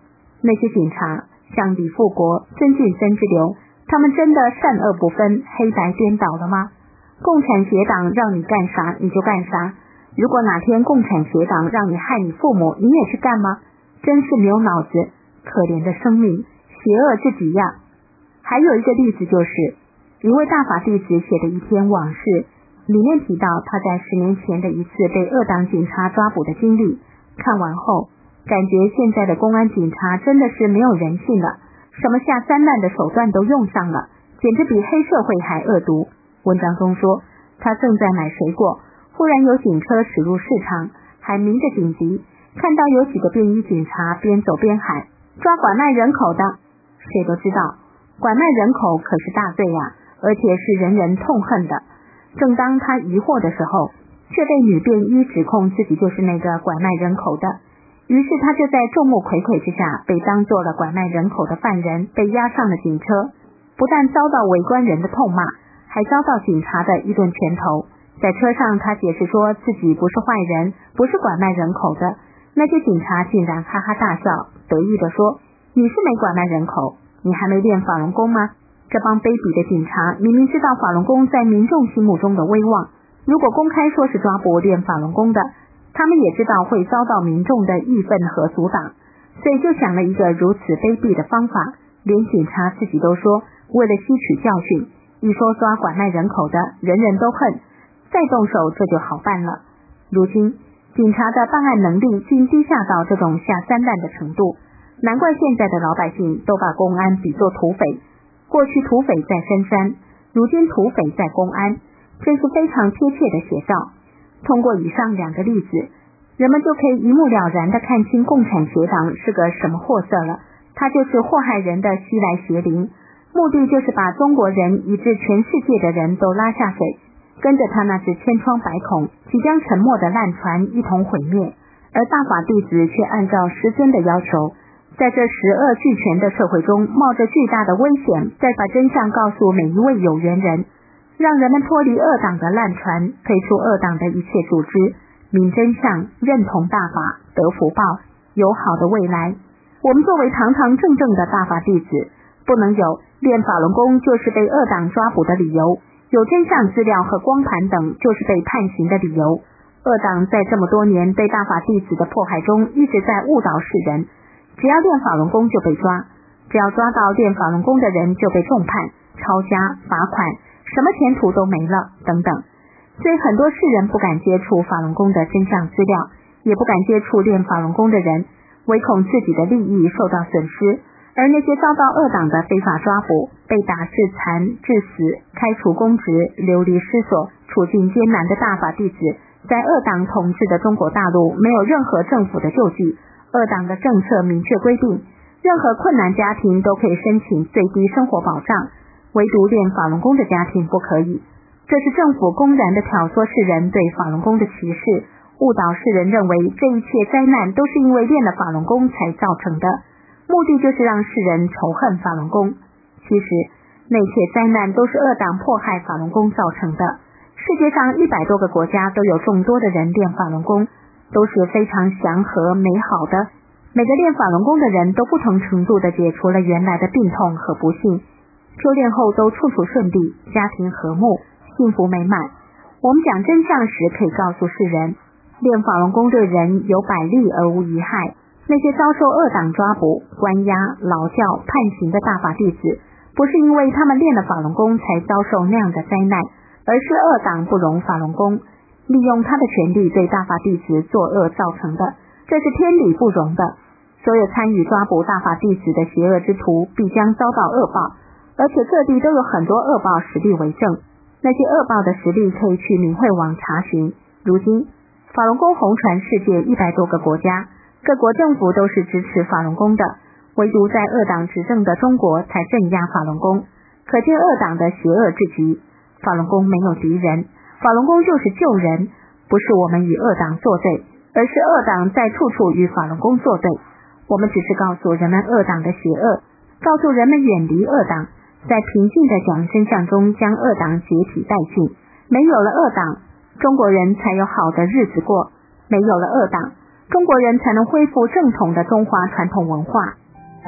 那些警察像李富国、曾俊森之流，他们真的善恶不分、黑白颠倒了吗？共产协党让你干啥你就干啥，如果哪天共产协党让你害你父母，你也去干吗？真是没有脑子，可怜的生命，邪恶至极呀！还有一个例子，就是一位大法弟子写的一篇往事，里面提到他在十年前的一次被恶党警察抓捕的经历。看完后，感觉现在的公安警察真的是没有人性了，什么下三滥的手段都用上了，简直比黑社会还恶毒。文章中说，他正在买水果，忽然有警车驶入市场，还鸣着警笛，看到有几个便衣警察边走边喊，抓拐卖人口的。谁都知道拐卖人口可是大罪呀，而且是人人痛恨的。正当他疑惑的时候，却被女便衣指控自己就是那个拐卖人口的，于是他就在众目睽睽之下被当作了拐卖人口的犯人，被押上了警车，不但遭到围观人的痛骂，还遭到警察的一顿拳头。在车上他解释说自己不是坏人，不是拐卖人口的，那些警察竟然哈哈大笑，得意地说，你是没拐卖人口，你还没练法轮功吗？这帮卑鄙的警察明明知道法轮功在民众心目中的威望，如果公开说是抓捕练法轮功的，他们也知道会遭到民众的义愤和阻挡，所以就想了一个如此卑鄙的方法，连警察自己都说，为了吸取教训，一说抓拐卖人口的，人人都恨，再动手这就好办了。如今警察的办案能力竟低下到这种下三滥的程度，难怪现在的老百姓都把公安比作土匪。过去土匪在深山，如今土匪在公安，真是非常贴切的写照。通过以上两个例子，人们就可以一目了然地看清共产协党是个什么货色了。它就是祸害人的虚来邪灵，目的就是把中国人以至全世界的人都拉下水，跟着他那只千疮百孔、即将沉没的烂船一同毁灭。而大法弟子却按照师尊的要求，在这十恶俱全的社会中，冒着巨大的危险，再把真相告诉每一位有缘人，让人们脱离恶党的烂船，退出恶党的一切组织，明真相，认同大法，得福报，有好的未来。我们作为堂堂正正的大法弟子，不能有练法轮功就是被恶党抓捕的理由，有真相资料和光盘等就是被判刑的理由。恶党在这么多年对大法弟子的迫害中，一直在误导世人，只要练法轮功就被抓，只要抓到练法轮功的人就被重判、抄家、罚款，什么前途都没了等等。所以很多世人不敢接触法轮功的真相资料，也不敢接触练法轮功的人，唯恐自己的利益受到损失。而那些遭到恶党的非法抓捕、被打致残、致死、开除公职、流离失所、处境艰难的大法弟子，在恶党统治的中国大陆没有任何政府的救济。恶党的政策明确规定，任何困难家庭都可以申请最低生活保障，唯独练法轮功的家庭不可以。这是政府公然的挑唆世人对法轮功的歧视，误导世人认为这一切灾难都是因为练了法轮功才造成的，目的就是让世人仇恨法轮功。其实那些灾难都是恶党迫害法轮功造成的。世界上一百多个国家都有众多的人练法轮功，都是非常祥和美好的。每个练法轮功的人都不同程度地解除了原来的病痛和不幸，修炼后都处处顺利，家庭和睦，幸福美满。我们讲真相时可以告诉世人，练法轮功对人有百利而无一害。那些遭受恶党抓捕、关押、劳教、判刑的大法弟子，不是因为他们练了法轮功才遭受那样的灾难，而是恶党不容法轮功，利用他的权力对大法弟子作恶造成的，这是天理不容的。所有参与抓捕大法弟子的邪恶之徒必将遭到恶报，而且各地都有很多恶报实例为证。那些恶报的实例可以去明慧网查询。如今法轮功红传世界一百多个国家，各国政府都是支持法轮功的，唯独在恶党执政的中国才镇压法轮功，可见恶党的邪恶至极。法轮功没有敌人，法轮功就是救人，不是我们与恶党作对，而是恶党在处处与法轮功作对。我们只是告诉人们恶党的邪恶，告诉人们远离恶党，在平静的讲真相中将恶党解体殆尽。没有了恶党，中国人才有好的日子过，没有了恶党，中国人才能恢复正统的中华传统文化。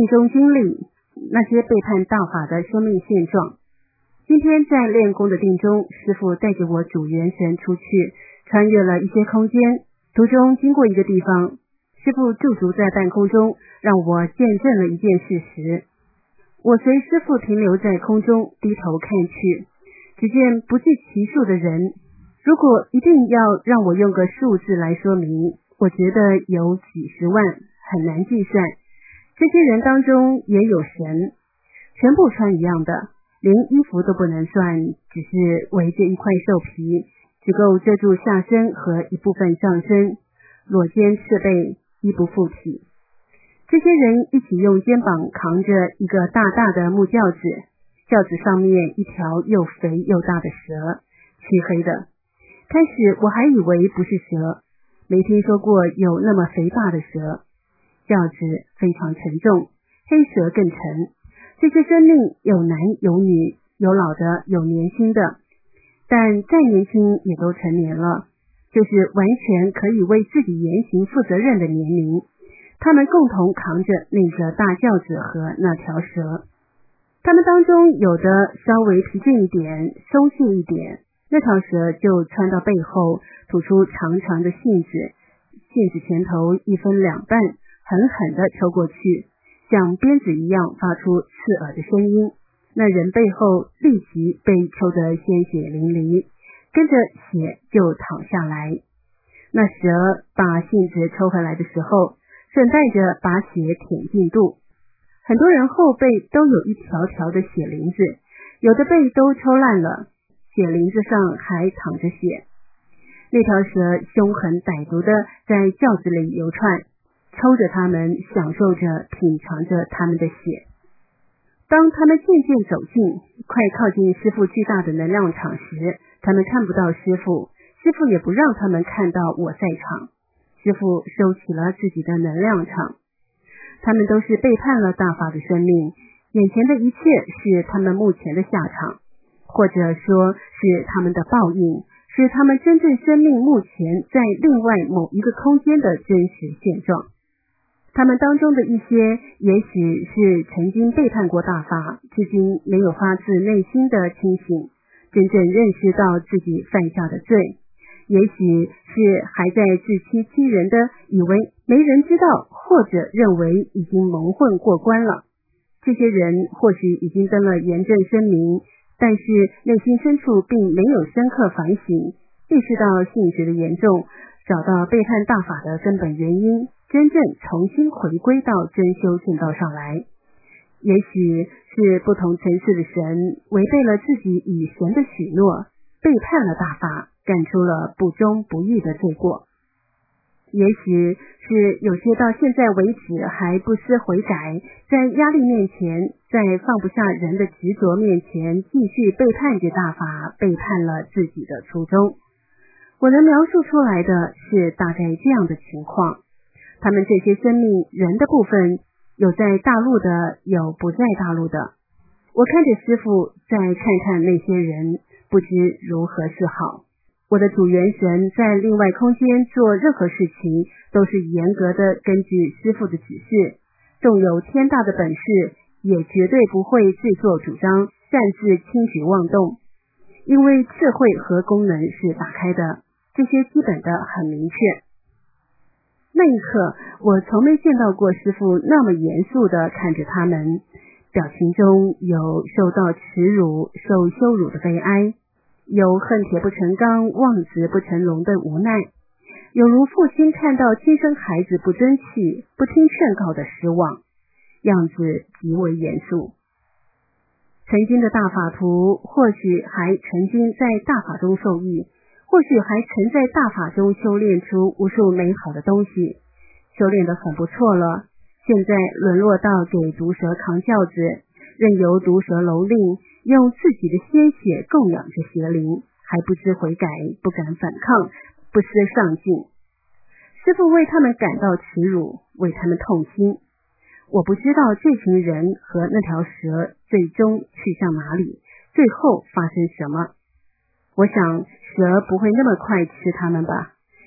定中经历那些背叛大法的生命现状。今天在练功的定中，师父带着我主元神出去，穿越了一些空间，途中经过一个地方，师父驻足在半空中，让我见证了一件事实。我随师父停留在空中，低头看去，只见不计其数的人。如果一定要让我用个数字来说明，我觉得有几十万，很难计算。这些人当中也有神，全部穿一样的，连衣服都不能算，只是围着一块兽皮，只够遮住下身和一部分上身，裸肩赤背，衣不附体。这些人一起用肩膀扛着一个大大的木轿子，轿子上面一条又肥又大的蛇，漆黑的。开始我还以为不是蛇，没听说过有那么肥大的蛇。轿子非常沉重，黑蛇更沉。这些生命有男有女，有老的有年轻的，但再年轻也都成年了，就是完全可以为自己言行负责任的年龄。他们共同扛着那个大轿子和那条蛇。他们当中有的稍微疲倦一点，松懈一点，那条蛇就穿到背后，吐出长长的信子，信子前头一分两半，狠狠地抽过去，像鞭子一样发出刺耳的声音。那人背后立即被抽得鲜血淋漓，跟着血就淌下来。那蛇把信子抽回来的时候，顺带着把血舔进肚。很多人后背都有一条条的血淋子，有的背都抽烂了，血淋子上还淌着血。那条蛇凶狠歹毒地在轿子里游窜，抽着他们，享受着品尝着他们的血。当他们渐渐走近，快靠近师父巨大的能量场时，他们看不到师父，师父也不让他们看到我在场。师父收起了自己的能量场。他们都是背叛了大法的生命，眼前的一切是他们目前的下场，或者说是他们的报应，是他们真正生命目前在另外某一个空间的真实现状。他们当中的一些也许是曾经背叛过大法，至今没有发自内心的清醒，真正认识到自己犯下的罪，也许是还在自欺欺人的以为没人知道，或者认为已经蒙混过关了。这些人或许已经登了严正声明，但是内心深处并没有深刻反省，意识到性质的严重，找到背叛大法的根本原因，真正重新回归到真修正道上来。也许是不同层次的神违背了自己与神的许诺，背叛了大法，干出了不忠不义的罪过。也许是有些到现在为止还不思悔改，在压力面前，在放不下人的执着面前，继续背叛着大法，背叛了自己的初衷。我能描述出来的是大概这样的情况。他们这些生命人的部分，有在大陆的，有不在大陆的。我看着师父，再看看那些人，不知如何是好。我的主元神在另外空间做任何事情，都是严格的根据师父的指示，纵有天大的本事，也绝对不会自作主张，擅自轻举妄动，因为智慧和功能是打开的，这些基本的很明确。那一刻，我从没见到过师父那么严肃地看着他们，表情中有受到耻辱、受羞辱的悲哀，有恨铁不成钢、望子不成龙的无奈，有如父亲看到亲生孩子不争气、不听劝告的失望，样子极为严肃。曾经的大法徒或许还曾经在大法中受益，或许还曾在大法中修炼出无数美好的东西，修炼得很不错了，现在沦落到给毒蛇扛轿子，任由毒蛇蹂躏，用自己的鲜血供养着邪灵，还不知悔改，不敢反抗，不思上进。师父为他们感到耻辱，为他们痛心。我不知道这群人和那条蛇最终去向哪里，最后发生什么。我想蛇不会那么快吃他们吧，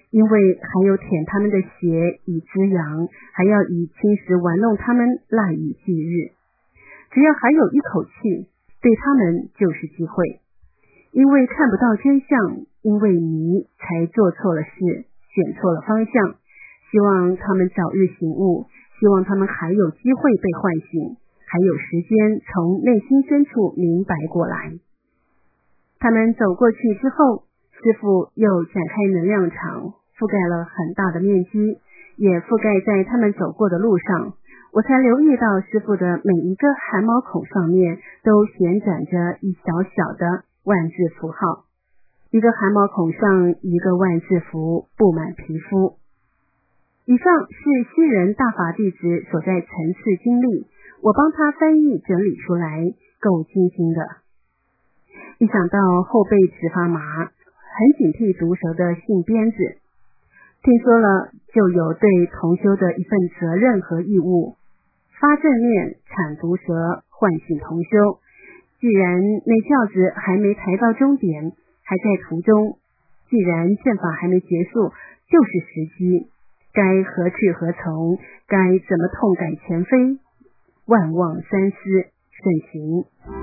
因为还有舔他们的血以滋养，还要以侵蚀玩弄他们赖以继日。只要还有一口气，对他们就是机会。因为看不到真相，因为迷才做错了事，选错了方向。希望他们早日醒悟，希望他们还有机会被唤醒，还有时间从内心深处明白过来。他们走过去之后，师父又展开能量场，覆盖了很大的面积，也覆盖在他们走过的路上。我才留意到师父的每一个汗毛孔上面都旋转着一小小的万字符号，一个汗毛孔上一个万字符布满皮肤。以上是西人大法弟子所在层次经历，我帮他翻译整理出来，够精心的。一想到后背直发麻，很警惕毒蛇的性鞭子，听说了就有对同修的一份责任和义务，发正念铲毒蛇，唤醒同修。既然那轿子还没抬到终点，还在途中，既然阵法还没结束，就是时机，该何去何从，该怎么痛改前非，万望三思，慎行。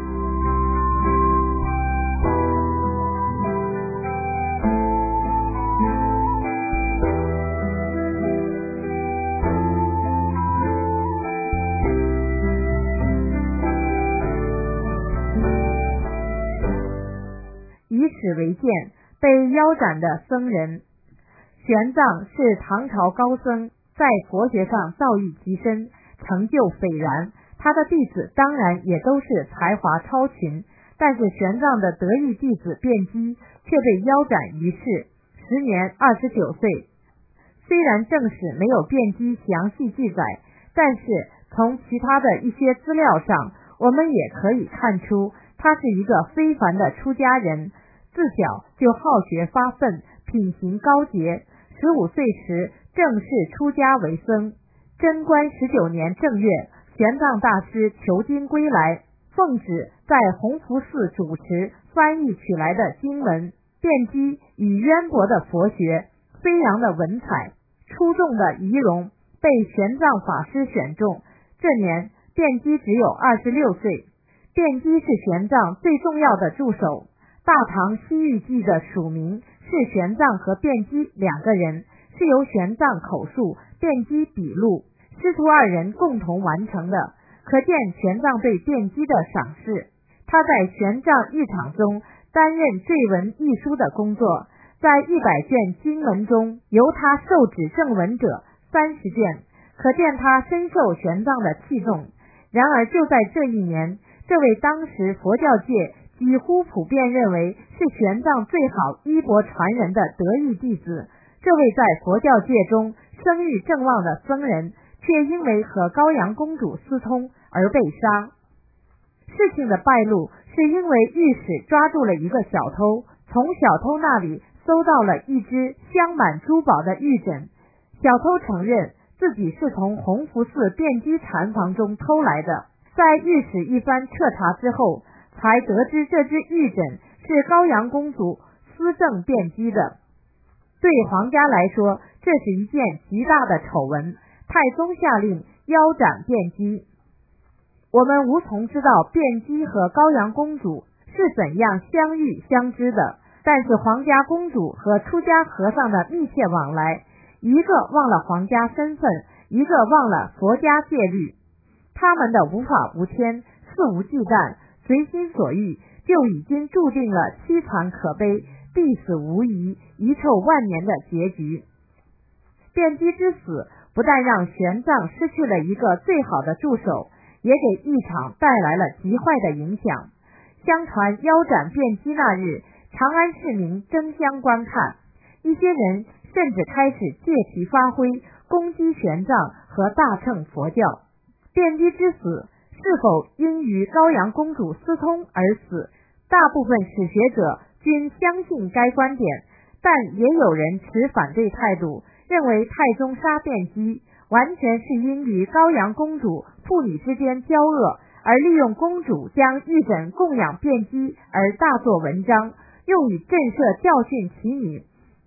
以史为鉴，被腰斩的僧人。玄奘是唐朝高僧，在佛学上造诣极深，成就斐然。他的弟子当然也都是才华超群，但是玄奘的得意弟子辩机却被腰斩于世，时年二十九岁。虽然正史没有辩机详细记载，但是从其他的一些资料上，我们也可以看出他是一个非凡的出家人，自小就好学发奋，品行高洁。十五岁时正式出家为僧。贞观十九年正月，玄奘大师求经归来，奉旨在弘福寺主持翻译取来的经文。辩机以渊博的佛学、飞扬的文采、出众的仪容，被玄奘法师选中。这年辩机只有二十六岁。辩机是玄奘最重要的助手。大唐西域记的署名是玄奘和辩机两个人，是由玄奘口述，辩机笔录，师徒二人共同完成的，可见玄奘对辩机的赏识。他在玄奘译场中担任缀文译书的工作，在一百卷经文中，由他受指正文者三十卷，可见他深受玄奘的器重。然而就在这一年，这位当时佛教界几乎普遍认为是玄奘最好衣钵传人的得意弟子，这位在佛教界中声誉正旺的僧人，却因为和高阳公主私通而被杀。事情的败露是因为御史抓住了一个小偷，从小偷那里搜到了一只镶满珠宝的玉枕。小偷承认自己是从弘福寺辩机禅房中偷来的，在御史一番彻查之后，才得知这只玉枕是高阳公主私赠辩机的。对皇家来说，这是一件极大的丑闻，太宗下令腰斩辩机。我们无从知道辩机和高阳公主是怎样相遇相知的，但是皇家公主和出家和尚的密切往来，一个忘了皇家身份，一个忘了佛家戒律，他们的无法无天，肆无忌惮，随心所欲，就已经注定了凄惨可悲，必死无疑，遗臭万年的结局。辩机之死不但让玄奘失去了一个最好的助手，也给议场带来了极坏的影响。相传腰斩辩机那日，长安市民争相观看，一些人甚至开始借题发挥，攻击玄奘和大乘佛教。辩机之死是否因与高阳公主私通而死，大部分史学者均相信该观点，但也有人持反对态度，认为太宗杀辩机完全是因与高阳公主父女之间交恶，而利用公主将玉枕供养辩机而大做文章，用以震慑教训其女。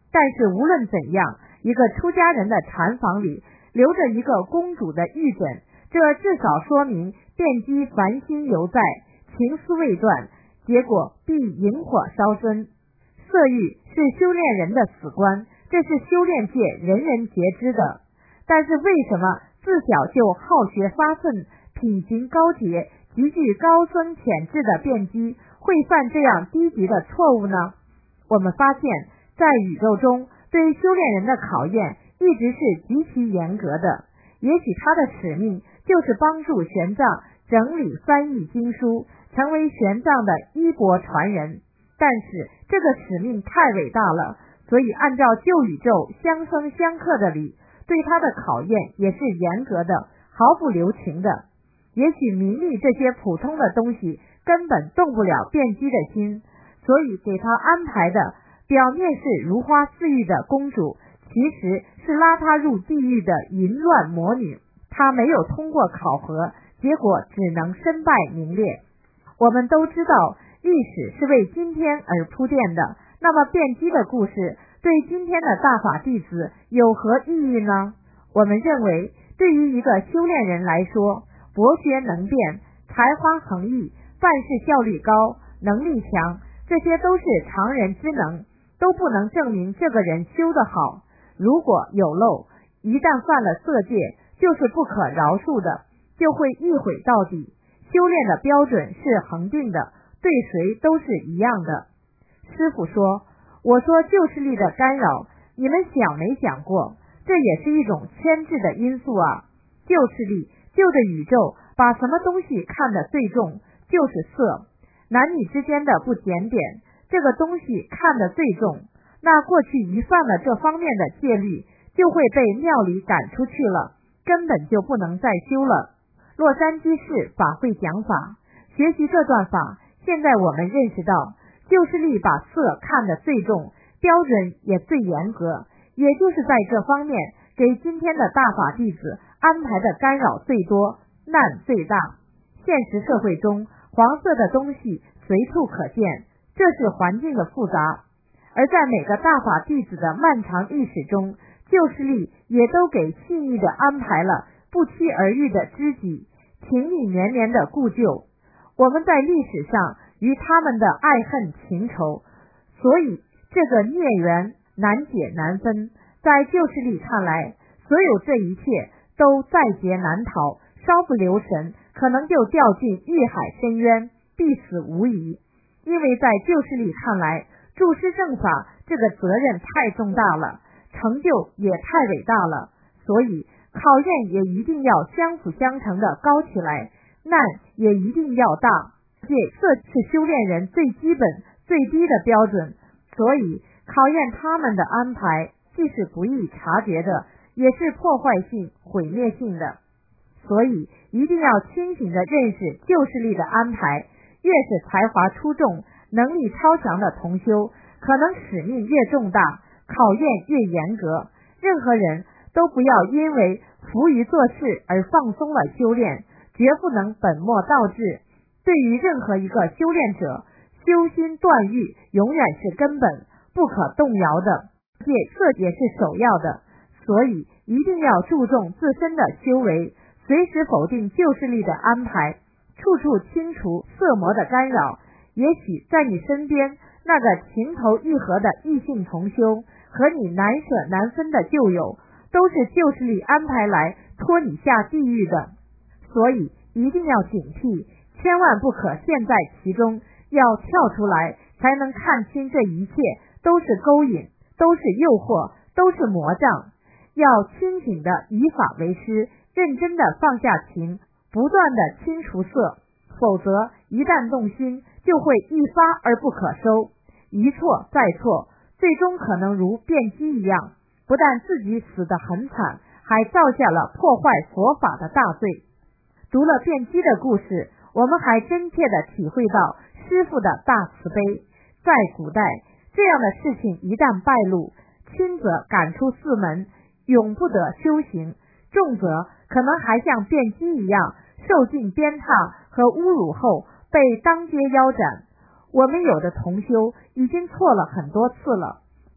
但是无论怎样，一个出家人的禅房里留着一个公主的玉枕，这至少说明辩机凡心犹在，情思未断，结果必引火烧身。色欲是修炼人的死关，这是修炼界人人皆知的。但是为什么自小就好学发奋，品行高洁，极具高僧潜质的辩机会犯这样低级的错误呢？我们发现在宇宙中对修炼人的考验一直是极其严格的，也许他的使命就是帮助玄奘整理翻译经书，成为玄奘的衣钵传人。但是这个使命太伟大了，所以按照旧宇宙相生相克的理，对他的考验也是严格的，毫不留情的。也许名利这些普通的东西根本动不了辩机的心，所以给他安排的表面是如花似玉的公主，其实是拉他入地狱的淫乱魔女。他没有通过考核，结果只能身败名裂。我们都知道历史是为今天而铺垫的，那么辩机的故事对今天的大法弟子有何意义呢？我们认为，对于一个修炼人来说，博学能辩，才华横溢，办事效率高，能力强，这些都是常人之能，都不能证明这个人修得好。如果有漏，一旦犯了色戒，就是不可饶恕的，就会一毁到底。修炼的标准是恒定的，对谁都是一样的。师父说，我说旧势力的干扰，你们想没想过，这也是一种牵制的因素啊。旧势力，旧的宇宙把什么东西看得最重，就是色。男女之间的不检点，这个东西看得最重，那过去一犯了这方面的戒律，就会被庙里赶出去了，根本就不能再修了。洛杉矶市法会讲法，学习这段法，现在我们认识到，旧势力把色看得最重，标准也最严格，也就是在这方面给今天的大法弟子安排的干扰最多，难最大。现实社会中，黄色的东西随处可见，这是环境的复杂。而在每个大法弟子的漫长历史中，旧势力也都给细腻地安排了不期而遇的知己，情意绵绵的故旧。我们在历史上与他们的爱恨情仇，所以这个孽缘难解难分。在旧势力看来，所有这一切都在劫难逃，稍不留神，可能就掉进欲海深渊，必死无疑。因为在旧势力看来，注师正法这个责任太重大了，成就也太伟大了，所以考验也一定要相辅相成的高起来，难也一定要大。这是修炼人最基本最低的标准，所以考验他们的安排既是不易察觉的，也是破坏性毁灭性的。所以一定要清醒地认识旧势力的安排，越是才华出众能力超强的同修，可能使命越重大，考验越严格。任何人都不要因为浮于做事而放松了修炼，绝不能本末倒置。对于任何一个修炼者，修心断欲永远是根本不可动摇的，戒色也是首要的。所以一定要注重自身的修为，随时否定旧势力的安排，处处清除色魔的干扰。也许在你身边那个情投意合的异性同修，和你难舍难分的旧友，都是旧势力安排来拖你下地狱的。所以一定要警惕，千万不可陷在其中，要跳出来，才能看清这一切都是勾引，都是诱惑，都是魔障。要清醒的以法为师，认真的放下情，不断的清除色，否则一旦动心，就会一发而不可收，一错再错，最终可能如辩机一样，不但自己死得很惨，还造下了破坏佛法的大罪。读了辩机的故事，我们还真切地体会到师父的大慈悲。在古代，这样的事情一旦败露，轻则赶出寺门，永不得修行，重则可能还像辩机一样受尽鞭挞和侮辱后被当街腰斩。我们有的同修已经错了很多次了，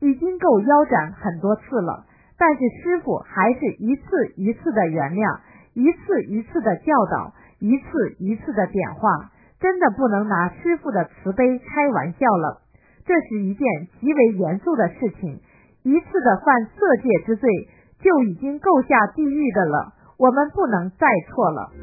已经够腰斩很多次了，但是师父还是一次一次的原谅，一次一次的教导，一次一次的点化，真的不能拿师父的慈悲开玩笑了。这是一件极为严肃的事情，一次的犯色戒之罪就已经够下地狱的了，我们不能再错了。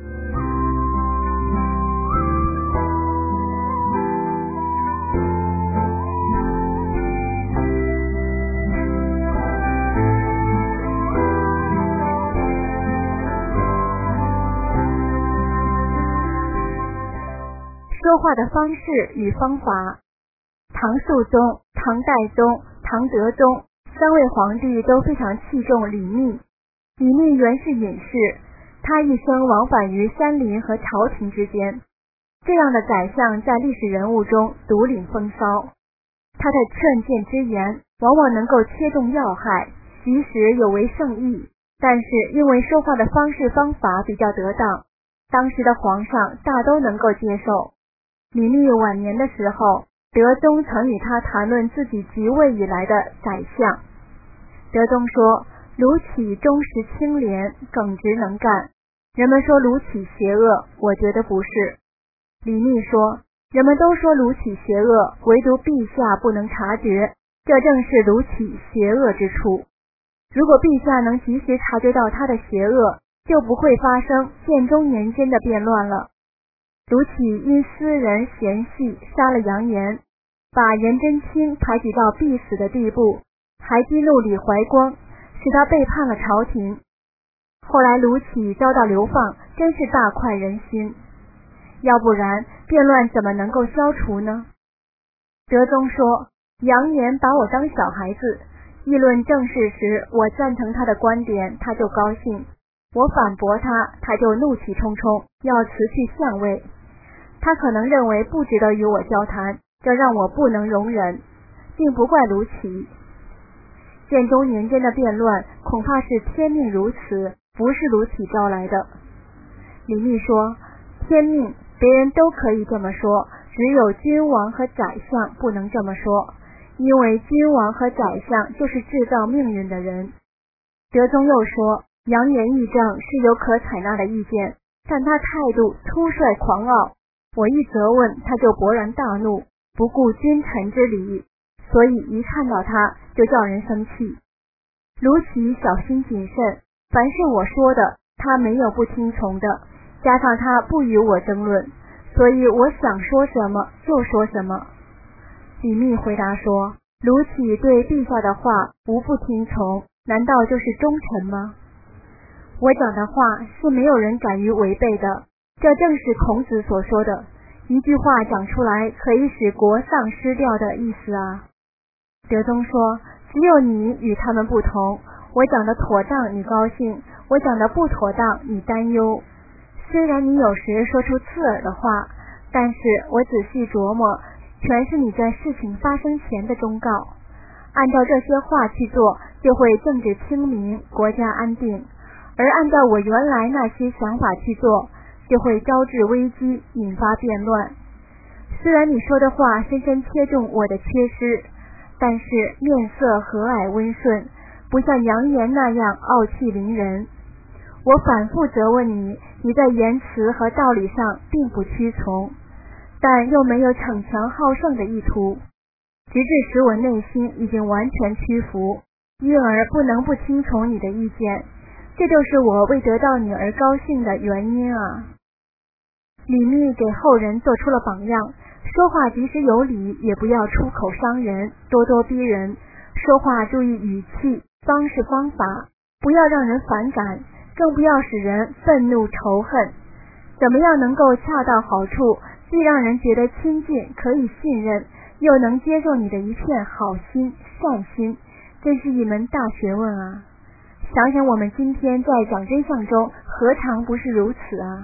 说话的方式与方法。唐肃宗、唐代宗、唐德宗三位皇帝都非常器重李密。李密原是隐士，他一生往返于山林和朝廷之间，这样的宰相在历史人物中独领风骚。他的劝谏之言往往能够切中要害，即使有违圣意，但是因为说话的方式方法比较得当，当时的皇上大都能够接受。李密晚年的时候，德宗曾与他谈论自己即位以来的宰相。德宗说，卢杞忠实清廉，耿直能干。人们说卢杞邪恶，我觉得不是。李密说，人们都说卢杞邪恶，唯独陛下不能察觉，这正是卢杞邪恶之处。如果陛下能及时察觉到他的邪恶，就不会发生建中年间的变乱了。卢杞因私人嫌隙杀了杨炎，把颜真卿排挤到必死的地步，还激怒李怀光，使他背叛了朝廷。后来卢杞遭到流放，真是大快人心。要不然变乱怎么能够消除呢？德宗说，杨炎把我当小孩子，议论政事时，我赞成他的观点，他就高兴；我反驳他，他就怒气冲冲，要辞去相位。他可能认为不值得与我交谈，这让我不能容忍，并不怪卢杞。建中年间的变乱恐怕是天命如此，不是卢杞招来的。李密说，天命别人都可以这么说，只有君王和宰相不能这么说，因为君王和宰相就是制造命运的人。德宗又说，杨炎议政是有可采纳的意见，但他态度粗率狂傲，我一责问他就勃然大怒，不顾君臣之礼，所以一看到他就叫人生气。卢杞小心谨慎，凡是我说的他没有不听从的，加上他不与我争论，所以我想说什么就说什么。李密回答说，卢杞对陛下的话无不听从，难道就是忠臣吗？我讲的话是没有人敢于违背的，这正是孔子所说的，一句话讲出来可以使国丧失掉的意思啊。德宗说，只有你与他们不同，我讲的妥当你高兴，我讲的不妥当你担忧。虽然你有时说出刺耳的话，但是我仔细琢磨，全是你在事情发生前的忠告。按照这些话去做，就会政治清明，国家安定；而按照我原来那些想法去做，就会招致危机，引发变乱。虽然你说的话深深切中我的缺失，但是面色和蔼温顺，不像杨炎那样傲气凌人。我反复责问你，你在言辞和道理上并不屈从，但又没有逞强好胜的意图，直至使我内心已经完全屈服，因而不能不听从你的意见，这就是我为得到你而高兴的原因啊。李密给后人做出了榜样，说话即使有理，也不要出口伤人，咄咄逼人，说话注意语气、方式方法，不要让人反感，更不要使人愤怒仇恨。怎么样能够恰到好处，既让人觉得亲近可以信任，又能接受你的一片好心善心，真是一门大学问啊。想想我们今天在讲真相中何尝不是如此啊。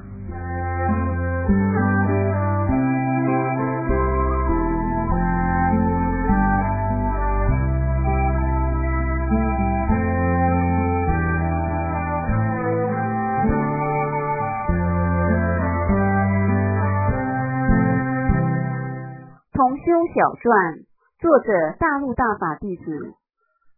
同修小传，作者大陆大法弟子，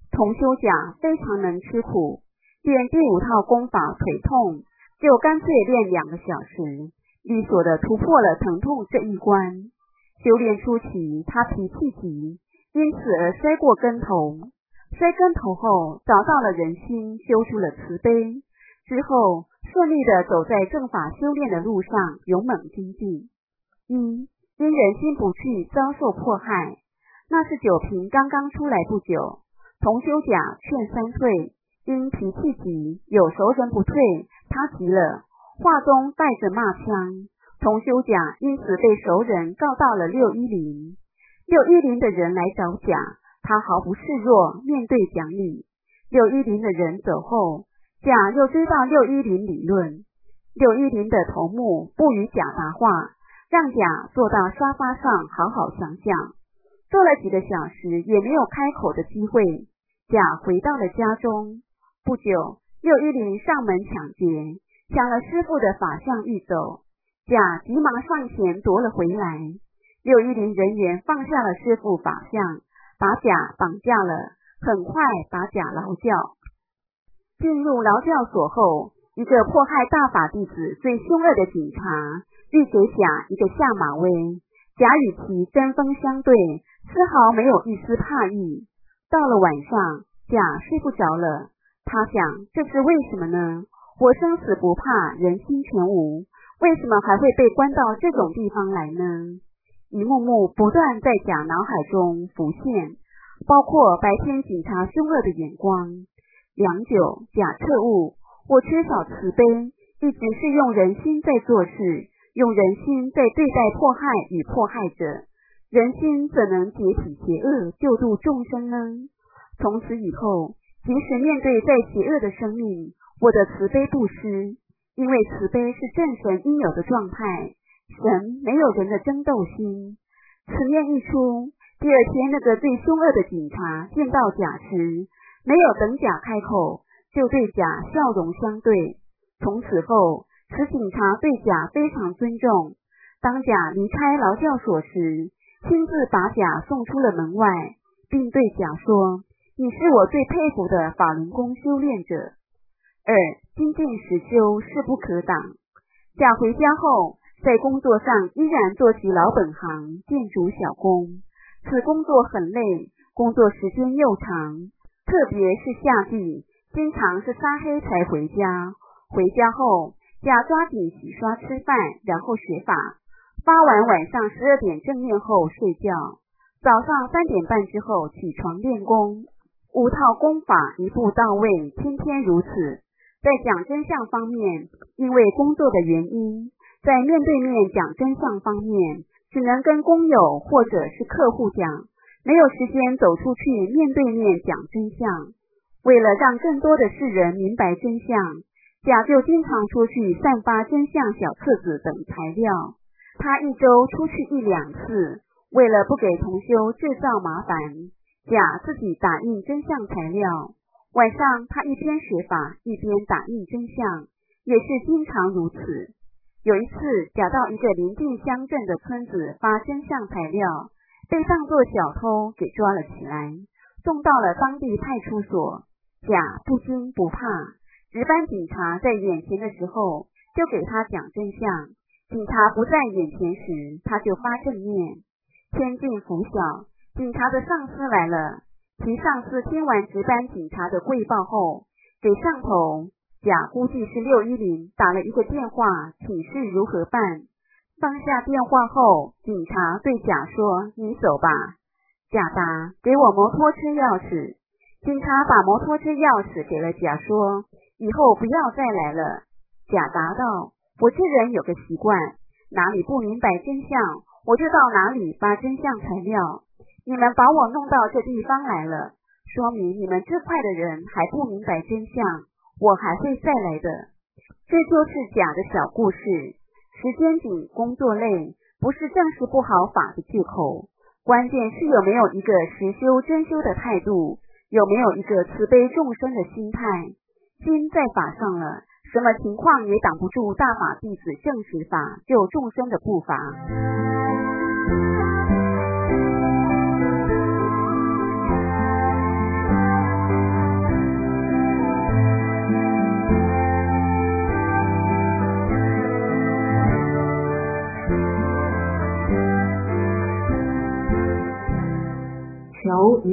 同修甲非常能吃苦，练第五套功法腿痛，就干脆练两个小时，利索地突破了疼痛这一关。修炼初期，他脾气急，因此而摔过跟头。摔跟头后，找到了人心，修出了慈悲，之后顺利地走在正法修炼的路上，勇猛精进。一、因人心不去，遭受迫害。那是酒瓶刚刚出来不久，同修甲劝三退，因脾气急，有熟人不退，他急了，话中带着骂腔。同修甲因此被熟人告到了六一零。六一零的人来找甲，他毫不示弱，面对讲理。六一零的人走后，甲又追到六一零理论。六一零的头目不与甲答话，让甲坐到沙发上好好想想。坐了几个小时也没有开口的机会，甲回到了家中。不久，六一零上门抢劫，抢了师父的法相欲走，甲急忙上前夺了回来。六一零人员放下了师父法相，把甲绑架了，很快把甲劳教。进入劳教所后，一个迫害大法弟子最凶恶的警察欲给甲一个下马威，甲与其针锋相对，丝毫没有一丝怕意。到了晚上，甲睡不着了，他想这是为什么呢？我生死不怕，人心全无，为什么还会被关到这种地方来呢？一幕幕不断在甲脑海中浮现，包括白天警察凶恶的眼光。良久，甲彻悟，我缺少慈悲，一直是用人心在做事，用人心在对待迫害与迫害者，人心怎能解体邪恶，救度众生呢？从此以后，即使面对再邪恶的生命，我的慈悲不失，因为慈悲是正神应有的状态，神没有人的争斗心。此念一出，第二天那个最凶恶的警察见到甲时，没有等甲开口，就对甲笑容相对。从此后，此警察对甲非常尊重。当甲离开劳教所时，亲自把甲送出了门外，并对甲说：“你是我最佩服的法轮功修炼者。”二、精进实修，势不可挡。甲回家后，在工作上依然做起老本行，建筑小工。此工作很累，工作时间又长，特别是夏季，经常是撒黑才回家。回家后，甲抓紧洗刷吃饭，然后学法，发完晚上十二点正念后睡觉，早上三点半之后起床练功。五套功法一步到位，天天如此。在讲真相方面，因为工作的原因，在面对面讲真相方面，只能跟工友或者是客户讲，没有时间走出去面对面讲真相。为了让更多的世人明白真相，甲就经常出去散发真相小册子等材料。他一周出去一两次，为了不给同修制造麻烦，甲自己打印真相材料。晚上他一边学法一边打印真相，也是经常如此。有一次，甲到一个邻近乡镇的村子发真相材料，被当作小偷给抓了起来，送到了当地派出所。甲不惊不怕，值班警察在眼前的时候就给他讲真相，警察不在眼前时他就发正念。天尽拂晓，警察的上司来了，其上司听完值班警察的汇报后，给上头，甲估计是六一零打了一个电话，请示如何办。放下电话后，警察对甲说：“你走吧。”甲答：“给我摩托车钥匙。”警察把摩托车钥匙给了甲，说：“以后不要再来了。”甲答道：“我这人有个习惯，哪里不明白真相，我就到哪里发真相材料。你们把我弄到这地方来了，说明你们这块的人还不明白真相，我还会再来的。”这就是甲的小故事。时间紧，工作累，不是正事不好法的借口，关键是有没有一个实修真修的态度，有没有一个慈悲众生的心态。心在法上了，什么情况也挡不住大法弟子正实法救众生的步伐。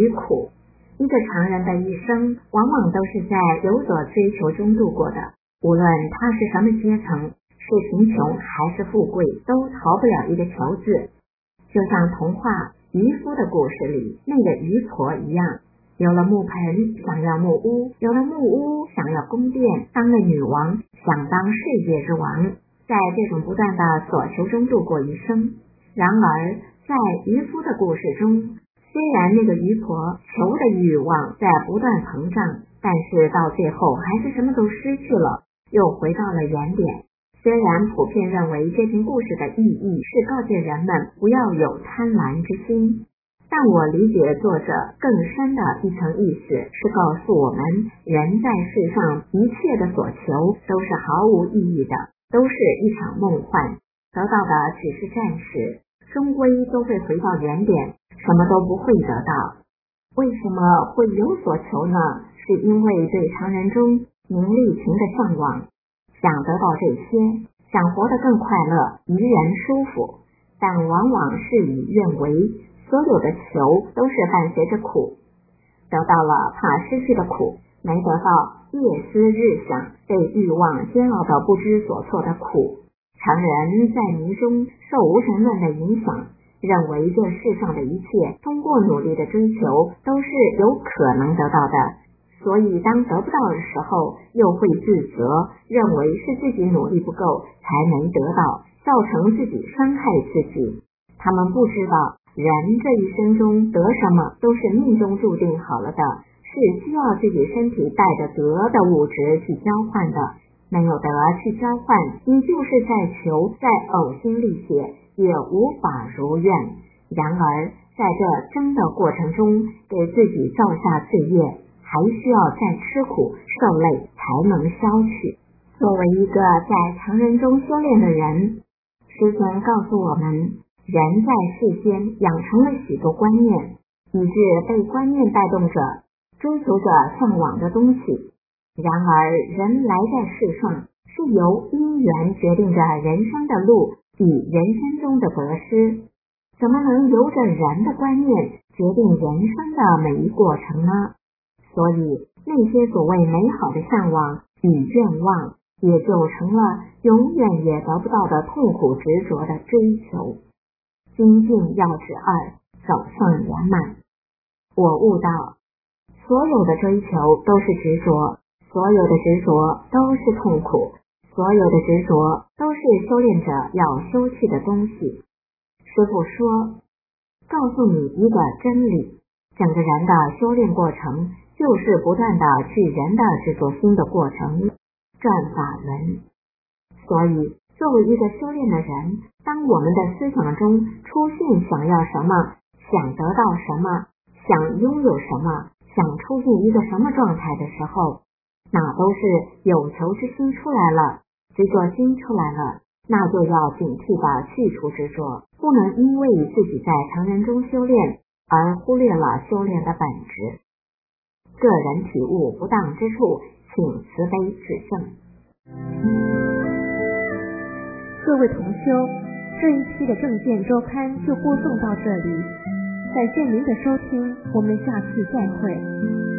与苦。一个常人的一生往往都是在有所追求中度过的，无论他是什么阶层，是贫穷还是富贵，都逃不了一个求字。就像童话渔夫的故事里那个渔婆一样，有了木盆想要木屋，有了木屋想要宫殿，当了女王想当世界之王，在这种不断的所求中度过一生。然而在渔夫的故事中，虽然那个渔婆求的欲望在不断膨胀，但是到最后还是什么都失去了，又回到了原点。虽然普遍认为这篇故事的意义是告诫人们不要有贪婪之心，但我理解作者更深的一层意思是告诉我们，人在世上一切的所求都是毫无意义的，都是一场梦幻，得到的只是暂时，终归都会回到原点，什么都不会得到。为什么会有所求呢？是因为对常人中名利情的向往，想得到这些，想活得更快乐，宜人舒服，但往往事与愿违，所有的求都是伴随着苦，得到了怕失去的苦，没得到夜思日想，被欲望煎熬的不知所措的苦。常人在迷中受无神论的影响，认为这世上的一切通过努力的追求都是有可能得到的，所以当得不到的时候又会自责，认为是自己努力不够才没得到，造成自己伤害自己。他们不知道人这一生中得什么都是命中注定好了的，是需要自己身体带着得的物质去交换的，没有得去交换，你就是在求，再呕心沥血也无法如愿。然而在这争的过程中，给自己造下罪业，还需要再吃苦受累才能消去。作为一个在常人中修炼的人，师尊告诉我们，人在世间养成了许多观念，以致被观念带动着，追求着向往的东西。然而人来在世上是由因缘决定着人生的路与人生中的得失，怎么能由着人的观念决定人生的每一过程呢？所以那些所谓美好的向往与愿望，也就成了永远也得不到的痛苦执着的追求。精进要旨二，走向圆满。我悟到，所有的追求都是执着，所有的执着都是痛苦，所有的执着都是修炼者要修去的东西。师父说，告诉你一个真理，整个人的修炼过程就是不断的去人的执着心的过程，转法轮。所以作为一个修炼的人，当我们的思想中出现想要什么，想得到什么，想拥有什么，想出现一个什么状态的时候，那都是有求之心出来了，执着心出来了，那就要警惕的去除执着，不能因为自己在常人中修炼而忽略了修炼的本质。个人体悟不当之处，请慈悲指正。 各位同修，这一期的正见周刊就播送到这里，感谢您的收听，我们下次再会。